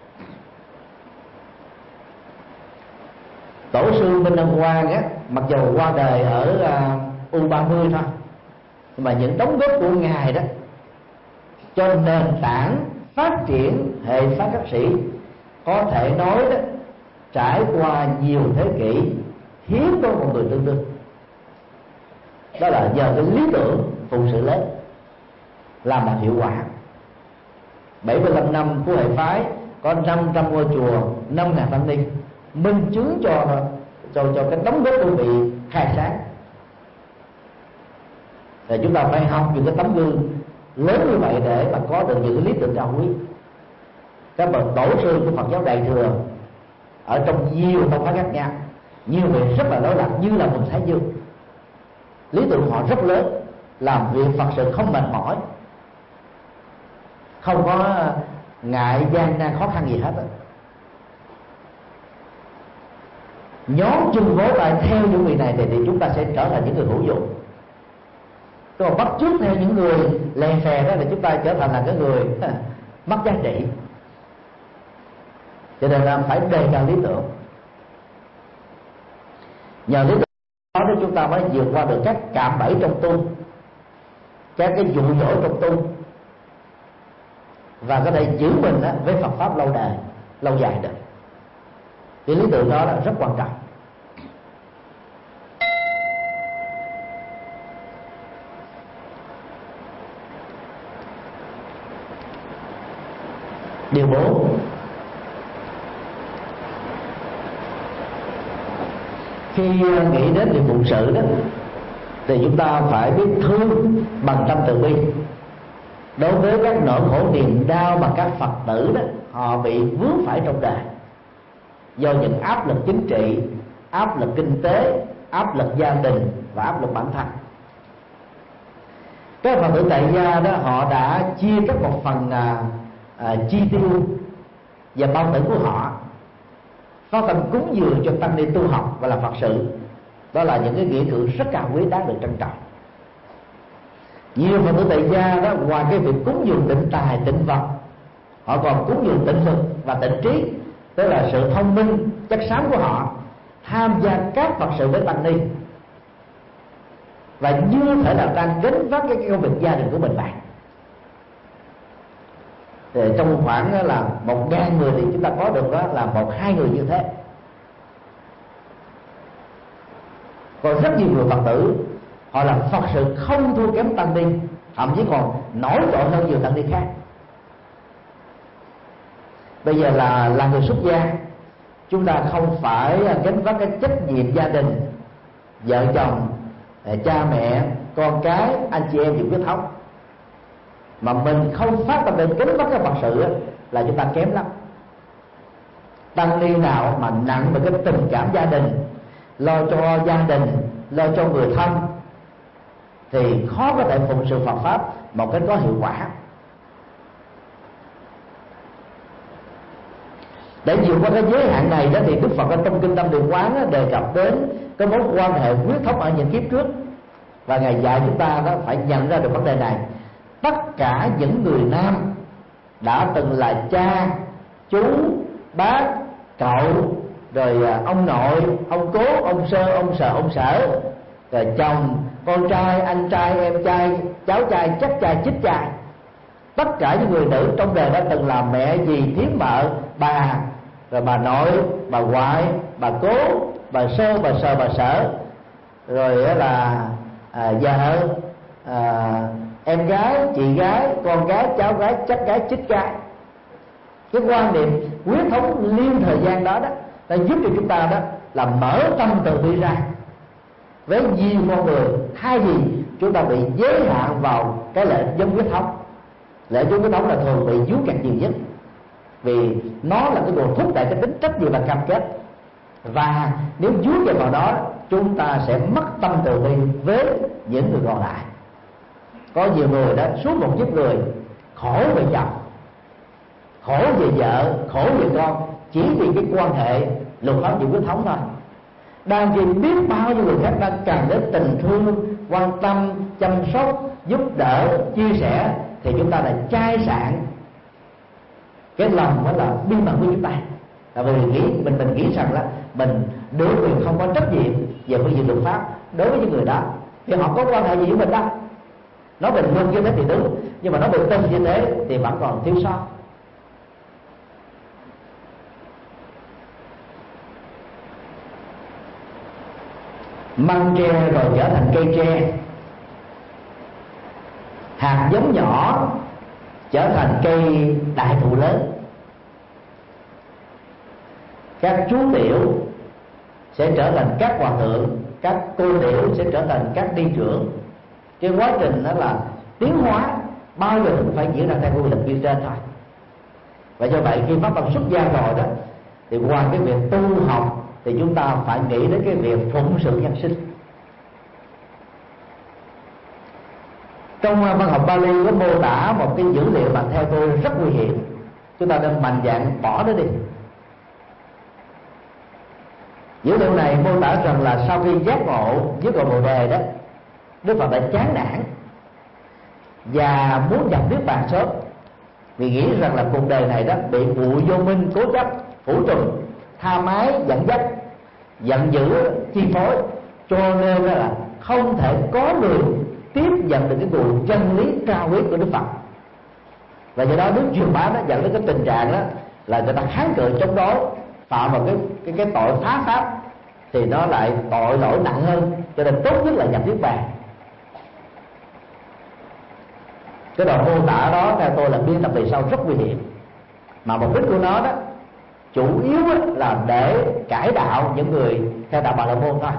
Tổ sư Minh Ân Quang á, mặc dù qua đời ở U30 thôi, nhưng mà những đóng góp của ngài đó cho nền tảng phát triển hệ phát các sĩ có thể nói đó trải qua nhiều thế kỷ, hiếm có một người tương đương. Đó là nhờ cái lý tưởng phụng sự lớn làm đạt hiệu quả. 75 năm của hệ phái có 500 ngôi chùa, 5.000 tăng ni, minh chứng cho cái đóng góp của vị khai sáng. Thì chúng ta phải học những cái tấm gương lớn như vậy để mà có được những cái lý tưởng cao quý. Các bậc tổ sư của Phật giáo Đại thừa ở trong nhiều tông phái khác nhau, nhiều vị rất là lỗi lạc như là Mừng Thái Dương. Lý tưởng họ rất lớn, làm việc Phật sự không mệt mỏi, không có ngại gian nan khó khăn gì hết. Nhóm chung vỗ tay theo những vị này thì chúng ta sẽ trở thành những người hữu dụng. Còn bắt chước theo những người lè phè đó thì chúng ta trở thành là cái người mất giá trị. Cho nên là phải đề cao lý tưởng. Nhờ lý tưởng đó chúng ta mới vượt qua được các cạm bẫy trong tu, các cái dụ dỗ trong tu, và có thể giữ mình với Phật pháp lâu đời, lâu dài được. Cái lý tưởng đó là rất quan trọng. Điều 4, khi nghĩ đến việc phụng sự đó thì chúng ta phải biết thương bằng tâm từ bi đối với các nỗi khổ niềm đau mà các Phật tử đó họ bị vướng phải trong đời do những áp lực chính trị, áp lực kinh tế, áp lực gia đình và áp lực bản thân. Các Phật tử tại gia đó họ đã chia các một phần chi tiêu và bao tử của họ phát tâm cúng dường cho tăng ni tu học và làm Phật sự. Đó là những cái nghĩa cử rất cao quý, đáng được trân trọng. Nhiều Phật tử tại gia đó, ngoài cái việc cúng dường tịnh tài tịnh vật, họ còn cúng dường tịnh lực và tịnh trí, tức là sự thông minh chất xám của họ tham gia các Phật sự với tăng ni, và như thể là đang gánh vác cái công việc gia đình của mình vậy. Thì trong khoảng là 1.000 người thì chúng ta có được đó là 1-2 người như thế. Còn rất nhiều người Phật tử họ làm Phật sự không thua kém tăng ni, thậm chí còn nổi trội hơn nhiều tăng ni khác. Bây giờ là người xuất gia, chúng ta không phải gánh vác cái trách nhiệm gia đình, vợ chồng, cha mẹ, con cái, anh chị em dùng huyết thống, mà mình không phát tâm để kính bắt cái Phật sự là chúng ta kém lắm. Tăng ni nào mà nặng về cái tình cảm gia đình, lo cho gia đình, lo cho người thân, thì khó có thể phụng sự Phật pháp một cách có hiệu quả. Để vượt qua cái giới hạn này đó, thì Đức Phật ở trong kinh Tâm Địa Quán đề cập đến cái mối quan hệ huyết thống ở những kiếp trước, và Ngài dạy chúng ta đó phải nhận ra được vấn đề này. Tất cả những người nam đã từng là cha, chú, bác, cậu, rồi ông nội, ông cố, ông sơ, ông sợ, ông sở, rồi chồng, con trai, anh trai, em trai, cháu trai, chắc trai, chích trai, tất cả những người nữ trong đời đã từng là mẹ, dì, thím, mợ, bà, rồi bà nội, bà ngoại, bà cố, bà sơ, bà sợ, bà sở, rồi là vợ, em gái, chị gái, con gái, cháu gái, chắc gái, chích gái. Cái quan niệm huyết thống liên thời gian đó đã giúp cho chúng ta đó là mở tâm từ bi ra với nhiều con người, thay vì chúng ta bị giới hạn vào cái lệ giống huyết thống. Lệ giống huyết thống là thường bị vướng kẹt nhiều nhất, vì nó là cái nguồn thúc đẩy cái tính trách nhiệm và cam kết, và nếu vướng vào đó chúng ta sẽ mất tâm từ bi với những người còn lại. Có nhiều người đó suốt một kiếp người khổ về chồng, khổ về vợ, khổ về con, chỉ vì cái quan hệ luật pháp giữa huyết thống thôi. Đang vì biết bao nhiêu người khác đang cần đến tình thương, quan tâm, chăm sóc, giúp đỡ, chia sẻ, thì chúng ta lại chai sạn cái lòng đó là biên bằng của chúng ta. Tại vì mình nghĩ rằng là mình được quyền không có trách nhiệm về phương diện luật pháp đối với những người đó, thì họ có quan hệ gì với mình đâu. Nói bình luận như thế thì đúng, nhưng mà nói bình tin như thế thì vẫn còn thiếu sót. Măng tre rồi trở thành cây tre, hạt giống nhỏ trở thành cây đại thụ lớn. Các chú tiểu sẽ trở thành các hòa thượng, các cô tiểu sẽ trở thành các đi trưởng. Cái quá trình đó là tiến hóa, bao giờ cũng phải diễn ra theo quy luật như trên thôi. Và do vậy khi pháp tâm xuất gia rồi đó, thì ngoài cái việc tu học thì chúng ta phải nghĩ đến cái việc phụng sự nhân sinh. Trong văn học Bali có mô tả một cái dữ liệu mà theo tôi rất nguy hiểm, chúng ta nên mạnh dạn bỏ nó đi. Dữ liệu này mô tả rằng là sau khi giác ngộ với cội bồ đề đó, Đức Phật đã chán nản và muốn nhập niết bàn sớm, vì nghĩ rằng là cuộc đời này đó bị bụi vô minh cố chấp, phủ trùm, tha mái dẫn dắt, giận dữ chi phối, cho nên là không thể có người tiếp nhận được cái nguồn chân lý cao quý của Đức Phật. Và do đó Đức truyền bá nó dẫn đến cái tình trạng đó là người ta kháng cự chống đối, phạm vào cái tội phá pháp, thì nó lại tội lỗi nặng hơn. Cho nên tốt nhất là nhập niết bàn. Cái đoạn mô tả đó theo tôi là biên tập về sau rất nguy hiểm, mà mục đích của nó đó chủ yếu là để cải đạo những người theo đạo Bà La Môn thôi.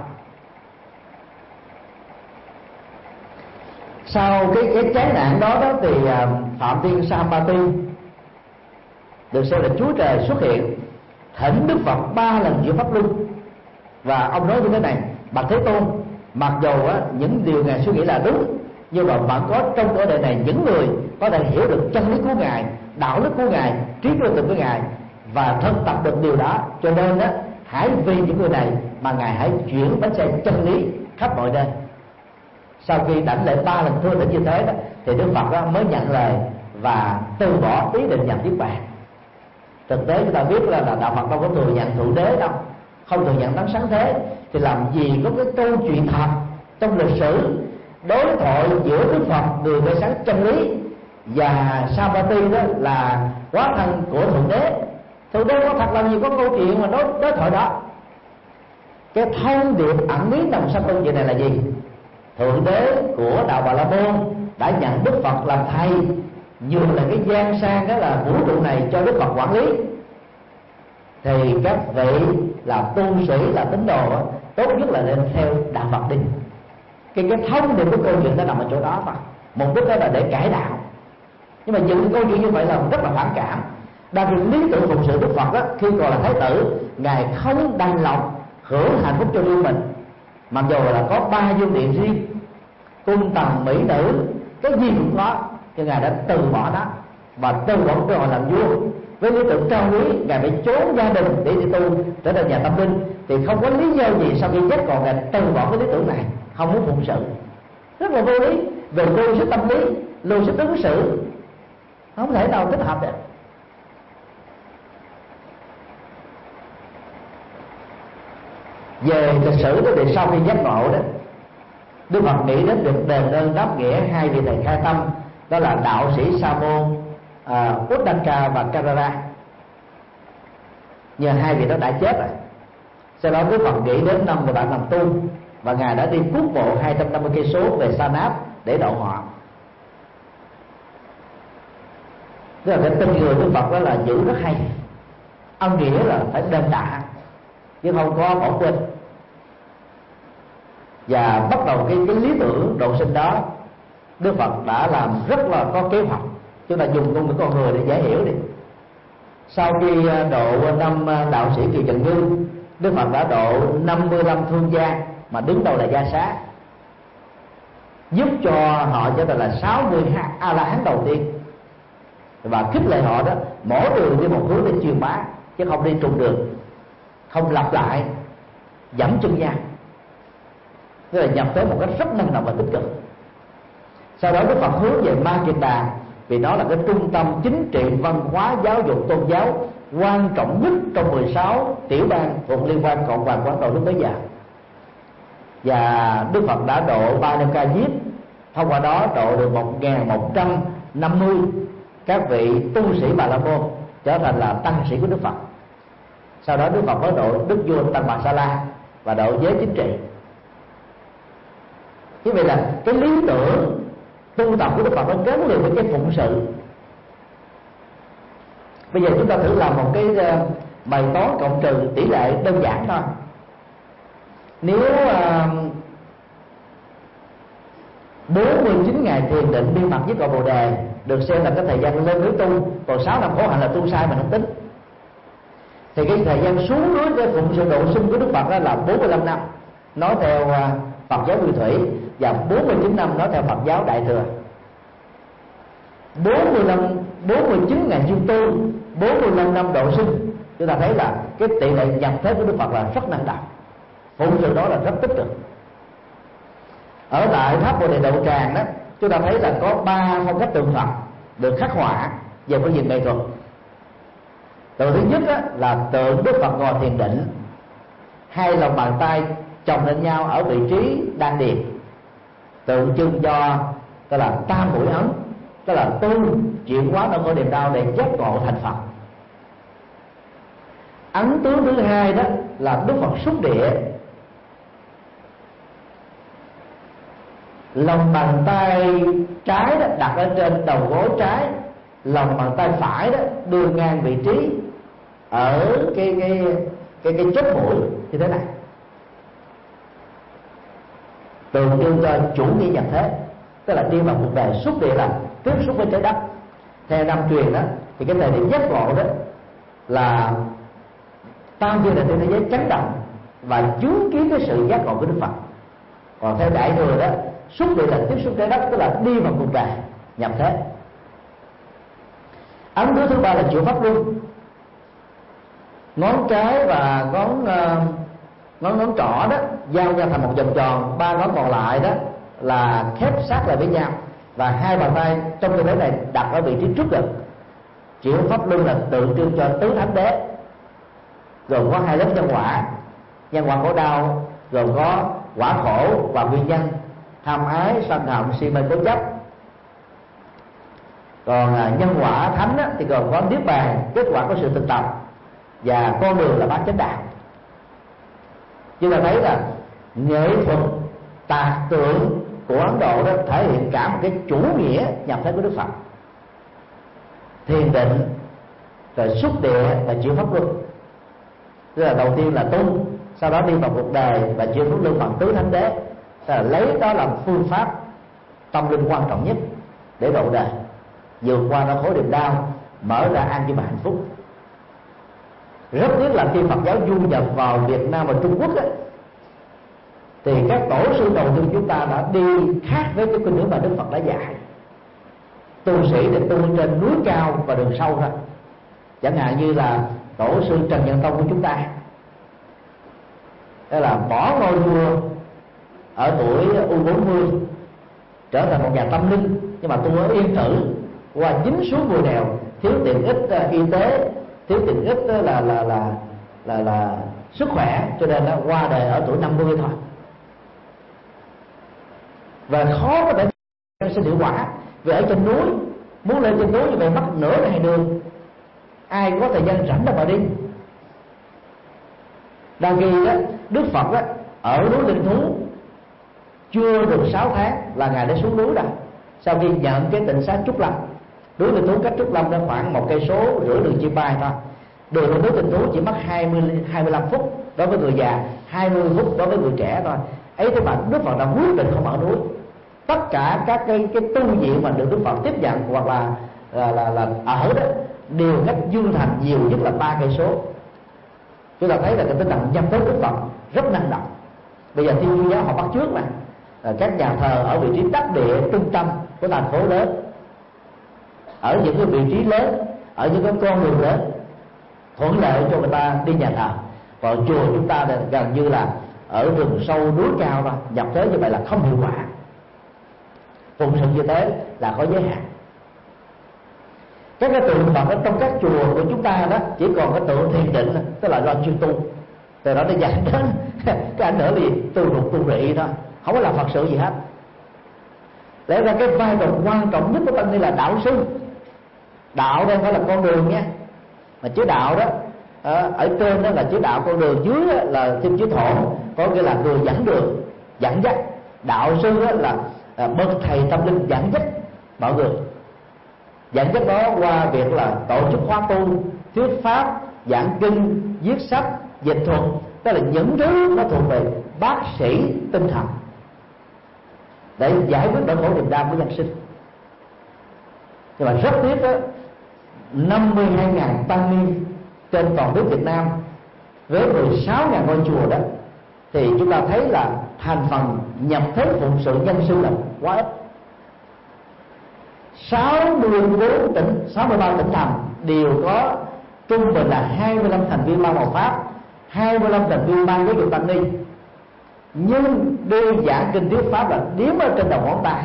Sau cái chán nản đó thì Phạm Thiên Sampati được xem là Chúa Trời xuất hiện, thỉnh Đức Phật 3 lần giữa pháp luân, và ông nói như thế này: bạch Thế Tôn, mặc dù những điều ngài suy nghĩ là đúng, nhưng mà vẫn có trong cõi đời này những người có thể hiểu được chân lý của ngài, đạo đức của ngài, trí tuệ của ngài và thực tập được điều đó. Cho nên hãy vì những người này mà ngài hãy chuyển bánh xe chân lý khắp mọi nơi. Sau khi đảnh lễ 3 lần thưa thỉnh như thế đó, thì Đức Phật mới nhận lời và từ bỏ ý định nhập niết bàn. Thực tế chúng ta biết là đạo Phật đâu có thừa nhận thượng đế đâu, không thừa nhận đấng sáng thế, thì làm gì có cái câu chuyện thật trong lịch sử đối thoại giữa Đức Phật, người khai sáng chân lý, và Sampati đó là hóa thân của thượng đế. Thượng đế có thật làm gì có câu chuyện mà đối thoại đó. Cái thông điệp ẩn bí nằm sau câu chuyện này là gì? Thượng đế của đạo Bà La Môn đã nhận Đức Phật làm thầy, nhường lại cái gian sang đó là vũ trụ này cho Đức Phật quản lý. Thì các vị là tu sĩ, là tín đồ tốt nhất là nên theo đạo Phật đi. Cái thông điệp của câu chuyện nó nằm ở chỗ đó mà. Mục đích đó là để cải đạo. Nhưng mà những câu chuyện như vậy là rất là phản cảm. Đa khi lý tưởng phụng sự Đức Phật đó, khi còn là thái tử, ngài không đành lòng hưởng hạnh phúc cho riêng mình, mặc dù là có 3 vương điện riêng, cung tần mỹ nữ, cái gì cũng có, nhưng ngài đã từ bỏ đó và từ bỏ cơ hội làm vua. Với lý tưởng cao quý, ngài phải trốn gia đình để đi tu, trở thành nhà tâm linh. Thì không có lý do gì sau khi chết còn ngài từ bỏ cái lý tưởng này, không muốn phụng sự. Rất là vô lý về logic tâm lý, logic ứng xử, không thể nào thích hợp được. Về lịch sử đó thì sau khi giác ngộ đó, Đức Phật nghĩ đến việc đền ơn đáp nghĩa 2 vị thầy khai tâm, đó là đạo sĩ Sa môn Uddaka và Karara. Nhờ 2 vị đó đã chết rồi. Sau đó Đức Phật nghĩ đến năm người bạn làm tu, và ngài đã đi cuốc bộ 250 cây số về Sa Náp để độ họ. Tức là cái tin người Đức Phật đó là giữ rất hay, ông nghĩa là phải đền đáp chứ không có bỏ quên. Và bắt đầu cái lý tưởng độ sinh đó, Đức Phật đã làm rất là có kế hoạch. Chúng ta dùng ngôn ngữ con người để dễ hiểu đi. Sau khi độ 5 đạo sĩ Kiều Trần Như, Đức Phật đã độ 55 thương gia, mà đứng đầu là Gia Xá, giúp cho họ trở thành là 60 A-la-hán đầu tiên, và khích lệ họ đó mỗi đường đi một hướng để truyền bá, chứ không đi trùng đường, không lặp lại dẫm chân nhau. Tức là nhập tới một cách rất năng động và tích cực. Sau đó Đức Phật hướng về Ma Kiệt Đà, vì nó là cái trung tâm chính trị, văn hóa, giáo dục, tôn giáo quan trọng nhất trong 16 tiểu bang thuộc Liên quan Cộng hòa Quảng Đông lúc bấy giờ. Và Đức Phật đã độ 3 năm ca diếp, thông qua đó độ được 1150 các vị tu sĩ Bà La Môn trở thành là tăng sĩ của Đức Phật. Sau đó Đức Phật mới độ Đức vua Tăng Bà Sa La và độ giới chính trị. Như vậy là cái lý tưởng tu tập của Đức Phật nó gắn liền với cái phụng sự. Bây giờ chúng ta thử làm một cái bài toán cộng trừ tỷ lệ đơn giản thôi. Nếu 49 ngày thiền định miên mật với cội Bồ Đề được xem là cái thời gian lên núi tu, còn 6 năm khổ hạnh là tu sai mà không tính, thì cái thời gian xuống núi để phụng sự độ sinh của Đức Phật đó là 45 năm nói theo Phật giáo Nguyên Thủy, và 49 năm nói theo Phật giáo Đại Thừa. 49 ngày chuyên tu, 45 năm độ sinh, chúng ta thấy là cái tỷ lệ nhập thế của Đức Phật là rất năng động, phụng sự đó là rất tích cực. Ở tại tháp Bồ Đề Đậu Tràng đó, chúng ta thấy là có 3 phong cách tượng Phật được khắc họa về phương diện nghệ thuật. Tượng thứ nhất đó, là tượng Đức Phật ngồi thiền định, 2 lòng bàn tay chồng lên nhau ở vị trí đan điền, tượng trưng cho tức là tam mũi ấn, tức là tu chuyển hóa nỗi khổ niềm đau để giác ngộ thành Phật. Ấn tướng thứ hai đó là Đức Phật xúc địa, lòng bàn tay trái đó đặt ở trên đầu gối trái, lòng bàn tay phải đó đưa ngang vị trí ở cái chóp mũi như thế này, tượng trưng cho chủ nghĩa nhập thế, tức là đi vào cuộc đời. Xúc địa là tiếp xúc với trái đất. Theo năm truyền đó thì cái thời điểm giác ngộ đó là tam thiên đại thiên thế giới chấn động và chứng kiến cái sự giác ngộ của Đức Phật. Còn theo Đại Thừa đó, xúc địa là tiếp xúc trái đất, tức là đi vào cuộc đời nhập thế. Ấn tướng thứ ba là chịu pháp luân, ngón cái và ngón trỏ đó giao nhau thành một vòng tròn, 3 ngón còn lại đó là khép sát lại với nhau, và 2 bàn tay trong tư thế này đặt ở vị trí trước ngực. Chịu pháp luân là tượng trưng cho tứ thánh đế, gồm có 2 lớp nhân quả: nhân quả khổ đau, gồm có quả khổ và nguyên nhân tham ái, sân hận, si mê, cố chấp. Còn nhân quả thánh thì gồm có niết bàn, kết quả của sự thực tập, và con đường là bát chánh đạo. Chúng ta thấy là nghệ thuật tạc tượng của Ấn Độ đó thể hiện cả một cái chủ nghĩa nhập thế của Đức Phật: thiền định, rồi xúc địa và chịu pháp luân. Tức là đầu tiên là tu, sau đó đi vào cuộc đời và chịu pháp luân bằng tứ thánh đế, tức là lấy đó làm phương pháp tâm linh quan trọng nhất để độ đời. vượt qua nỗi khổ niềm đau, mở ra an vui và hạnh phúc. Rất tiếc là khi Phật giáo du nhập vào Việt Nam và Trung Quốc ấy, thì các tổ sư đầu tiên chúng ta đã đi khác với cái khuynh hướng mà Đức Phật đã dạy. Tu sĩ thì tu trên núi cao và đường sâu thôi. Chẳng hạn như là tổ sư Trần Nhân Tông của chúng ta, đó là bỏ ngôi vua ở tuổi U40 trở thành một nhà tâm linh, nhưng mà tu ở yên tử qua 9 suối mùa đèo, thiếu tiện ích y tế, thiếu tiện ích là sức khỏe, cho nên nó qua đời ở tuổi 50 thôi, và khó có thể sinh hiệu quả. Vì ở trên núi, muốn lên trên núi như vậy mất nửa ngày đường, ai có thời gian rảnh đâu mà đi. Đang khi đó Đức Phật đó, ở núi Linh Thú chưa được 6 tháng là ngài đã xuống núi rồi. Sau khi nhận cái tịnh xá Trúc Lâm, núi Linh Thú cách Trúc Lâm đó khoảng 1,5 cây số đường chim bay thôi. Đường lên núi Linh Thú chỉ mất 25 phút đối với người già, 20 phút đối với người trẻ thôi. Ấy thế mà Đức Phật đã quyết định không ở núi. Tất cả các cái tu viện mà được Đức Phật tiếp nhận hoặc là ở đó đều cách Dương Thành nhiều nhất là 3 cây số. Chúng ta thấy là cái tinh thần nhập tới Đức Phật rất năng động. Bây giờ Thiên Chúa giáo họ bắt chước mà các nhà thờ ở vị trí đắc địa trung tâm của thành phố lớn, ở những cái vị trí lớn, ở những cái con đường lớn, thuận lợi cho người ta đi nhà thờ. Còn chùa chúng ta là gần như là ở rừng sâu núi cao mà nhập thế như vậy là không hiệu quả. Phụng sự như thế là có giới hạn. Các cái tượng Phật ở trong các chùa của chúng ta đó chỉ còn cái tượng thiền định, tức là lo chuyên tu, từ đó để dẫn đến cái ảnh hưởng gì tu rụt tu rị thôi, không có làm Phật sự gì hết. Lẽ ra cái vai trò quan trọng nhất của tăng ni là đạo sư. Đạo đây không phải là con đường nha, mà chữ đạo đó ở trên đó là chữ đạo con đường, dưới là thêm chữ thổ, có nghĩa là người dẫn đường, dẫn dắt. Đạo sư đó là bậc thầy tâm linh dẫn dắt mọi người. Dẫn dắt đó qua việc là tổ chức khóa tu, thuyết pháp, giảng kinh, viết sách, dịch thuật, đó là những thứ nó thuộc về bác sĩ tinh thần để giải quyết nỗi khổ niềm đau của nhân sinh. Nhưng mà rất tiếc đó, 52.000 tăng ni trên toàn nước Việt Nam với 16.000 ngôi chùa đó, thì chúng ta thấy là thành phần nhập thế phụng sự nhân sinh là quá ít. 63 tỉnh thành đều có trung bình là 25 thành viên ban hộ pháp, 25 thành viên ban giáo dục tăng ni, nhưng đi giảng kinh thuyết pháp là đếm ở trên đầu ngón tay.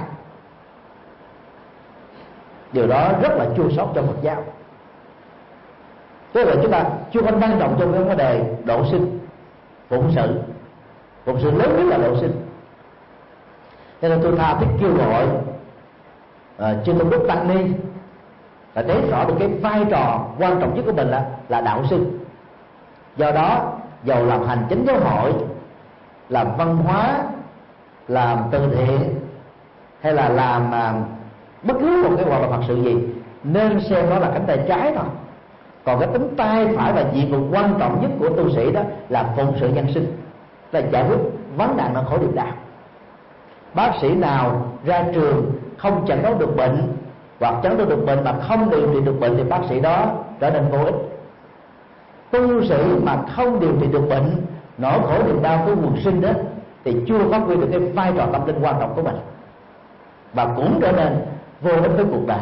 Điều đó rất là chua xót cho Phật giáo. Tức là chúng ta chưa có năng động trong cái vấn đề độ sinh, phụng sự. Phụng sự lớn nhất là độ sinh. Cho nên tôi tha thiết kêu gọi chư tôn đức tăng ni là thấy rõ được cái vai trò quan trọng nhất của mình là đạo sinh. Do đó dầu làm hành chính giáo hội, làm văn hóa, làm từ thiện, hay là làm bất cứ một cái hoạt động Phật sự gì, nên xem đó là cánh tay trái thôi. Còn cái tính tay phải và nhiệm vụ quan trọng nhất của tu sĩ đó là phụng sự nhân sinh, là giải quyết vấn nạn nỗi khổ niềm đau. Bác sĩ nào ra trường không chẩn đoán được bệnh, hoặc chẩn đoán được bệnh mà không điều trị được bệnh, thì bác sĩ đó trở nên vô ích. Tu sĩ mà không điều trị được bệnh, nỗi khổ niềm đau của quần sinh đó, thì chưa phát huy được cái vai trò tâm linh quan trọng của mình, và cũng trở nên vô ích với cuộc đời.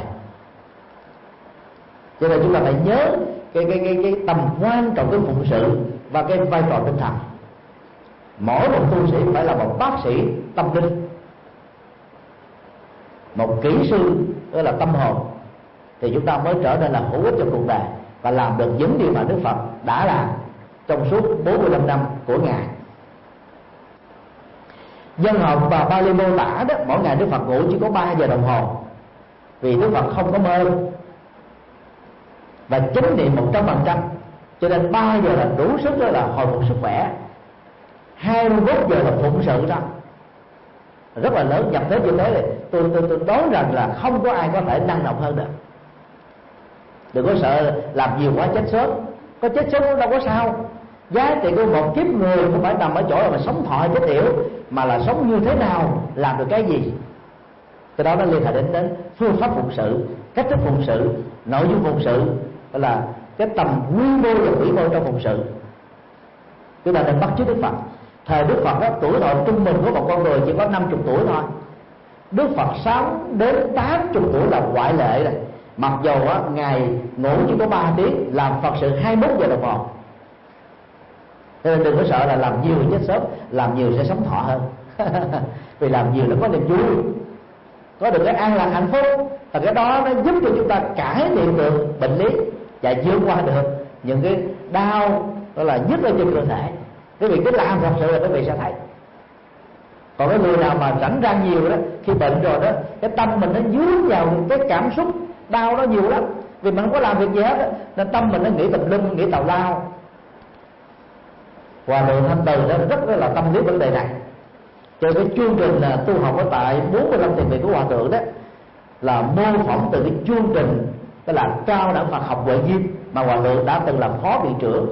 Cho nên chúng ta phải nhớ cái tầm quan trọng của phụng sự và cái vai trò tinh thần. Mỗi một tu sĩ phải là một bác sĩ tâm linh, một kỹ sư đó là tâm hồn, thì chúng ta mới trở nên là hữu ích cho cuộc đời và làm được những điều mà Đức Phật đã làm trong suốt 45 năm của ngài. Dân học và Bali mô tả đó, mỗi ngày Đức Phật ngủ chỉ có 3 giờ đồng hồ, vì Đức Phật không có mơ và chánh niệm 100%, cho nên 3 giờ là đủ sức, đó là hồi phục sức khỏe. 21 giờ là phụng sự đó, rất là lớn. Nhập thế như thế thì tôi đoán rằng là không có ai có thể năng động hơn được. Đừng có sợ làm nhiều quá chết sớm, có chết sớm đâu có sao. Giá trị của một kiếp người không phải nằm ở chỗ là sống thọ hay chết yểu, mà là sống như thế nào, làm được cái gì. Cái đó nó liên hệ đến phương pháp phụng sự cách thức phụng sự, nội dung phụng sự, đó là cái tầm quy mô và vĩ mô trong phụng sự. Chúng ta nên bắt chước Đức Phật. Thời Đức Phật đó, tuổi thọ trung bình của một con người chỉ có 50 tuổi thôi. Đức Phật sống đến 80 tuổi là ngoại lệ rồi. Mặc dù á, Ngài ngủ chỉ có 3 tiếng, làm Phật sự 21 giờ đồng hồ. Cho nên đừng có sợ là làm nhiều chết sớm, làm nhiều sẽ sống thọ hơn. Vì làm nhiều nó có niềm vui, có được cái an lạc hạnh phúc, và cái đó nó giúp cho chúng ta cải thiện được bệnh lý và vượt qua được những cái đau đó là nhức ở trên cơ thể. Quý vị cứ làm thật sự là quý vị sẽ thấy. Còn cái người nào mà rảnh ra nhiều đó, khi bệnh rồi đó, cái tâm mình nó dướng vào cái cảm xúc đau nó nhiều lắm, vì mình không có làm việc gì hết đó, nên tâm mình nó nghĩ tùm lum, nghĩ tào lao. Hòa thượng Thanh Từ đó rất là tâm lý vấn đề này. Cho cái chương trình tu học ở tại 45 thiền viện của Hòa thượng đó là mô phỏng từ cái chương trình tức là cao đẳng Phật học Huệ Nghiêm mà Hòa thượng đã từng làm phó viện trưởng.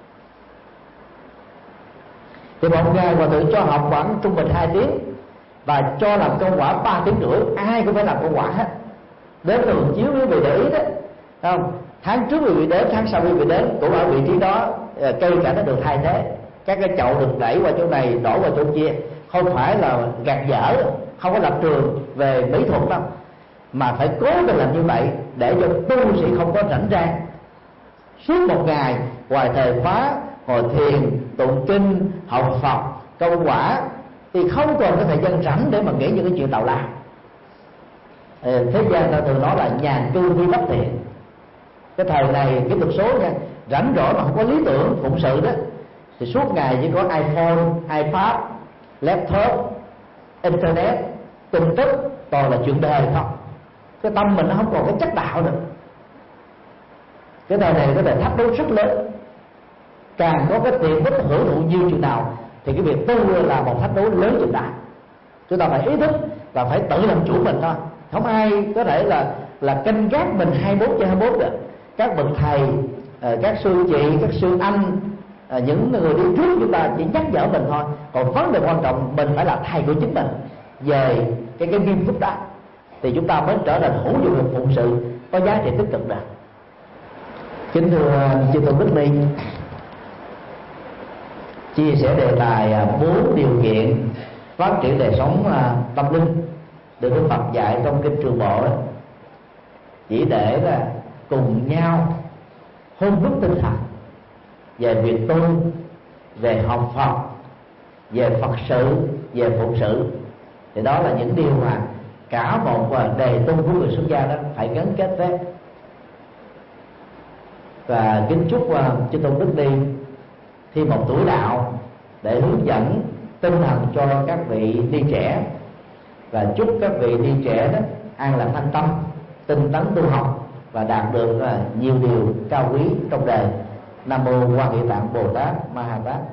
Thì một ngày Hòa thượng cho học khoảng trung bình 2 tiếng và cho làm công quả 3 tiếng rưỡi, ai cũng phải làm công quả hết. Đến thường chiếu quý vị để ý đó, không? Tháng trước quý vị đến, tháng sau quý vị đến cũng ở vị trí đó, cây cảnh nó được thay thế, các cái chậu được đẩy qua chỗ này, đổ qua chỗ kia, không phải là gạt dở, không có lập trường về mỹ thuật đâu, mà phải cố tình làm như vậy để cho tu sĩ không có rảnh rang suốt một ngày ngoài thời khóa, ngồi thiền, tụng kinh, học Phật, công quả, thì không còn cái thời gian rảnh để mà nghĩ những cái chuyện tào lao. Thế gian ta thường nói là nhàn cư vi bất thiện. Cái thời này kỹ thuật số nha, rảnh rỗi mà không có lý tưởng phụng sự đó, thì suốt ngày chỉ có iPhone, iPad, laptop, internet, tin tức, toàn là chuyện đời không. Cái tâm mình nó không còn cái chất đạo nữa. Cái thời này có thể thách đố rất lớn. Càng có cái tiện ích hưởng thụ nhiều chừng nào thì cái việc tu là một thách đố lớn chừng nào. Chúng ta phải ý thức và phải tự làm chủ mình thôi. Không ai có thể là canh gác mình 24/24 được. Các bậc thầy, các sư chị, các sư anh, những người đi trước chúng ta chỉ nhắc nhở mình thôi. Còn vấn đề quan trọng mình phải là thầy của chính mình về cái nghiêm túc đó, thì chúng ta mới trở thành hữu dụng một phụng sự có giá trị tích cực được. Kính thưa chư tôn Đức Ni, chia sẻ đề tài 4 điều kiện phát triển đời sống tâm linh được Đức Phật dạy trong kinh Trường Bộ đó, chỉ để là cùng nhau hôn đúc tinh thần về việc tu, về học Phật, về Phật sự, về phụng sự. Thì đó là những điều mà cả một đề tu của người xuất gia đó phải gắn kết với. Và kính chúc chư tôn Đức Ni thêm một tuổi đạo để hướng dẫn tinh thần cho các vị ni trẻ, và chúc các vị ni trẻ đó an lạc thanh tâm, tinh tấn tu học và đạt được nhiều điều cao quý trong đời. Nam mô Quan Hệ Tạng Bồ Tát Ma Ha Tát.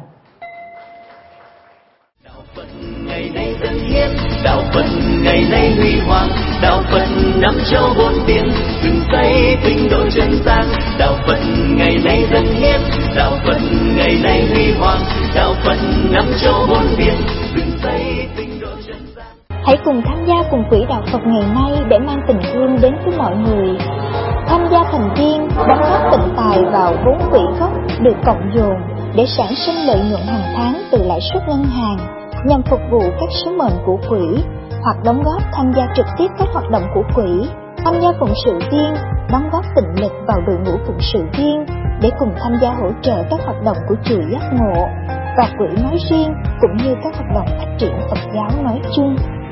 Đạo Phật ngày nay dân hiến, đạo Phật ngày nay huy hoàng, đạo Phật năm châu bốn biển, dựng xây tinh độ chân gian. Đạo Phật ngày nay dân hiến, đạo Phật ngày nay huy hoàng, đạo Phật năm châu bốn biển, dựng xây tinh độ chân gian. Hãy cùng tham gia cùng quỹ đạo Phật ngày nay để mang tình thương đến với mọi người. Tham gia thành viên, đóng góp tịnh tài vào vốn quỹ gốc được cộng dồn để sản sinh lợi nhuận hàng tháng từ lãi suất ngân hàng nhằm phục vụ các sứ mệnh của quỹ, hoặc đóng góp tham gia trực tiếp các hoạt động của quỹ, tham gia phụng sự viên, đóng góp tịnh lực vào đội ngũ phụng sự viên để cùng tham gia hỗ trợ các hoạt động của chùa Giác Ngộ và quỹ nói riêng, cũng như các hoạt động phát triển Phật giáo nói chung.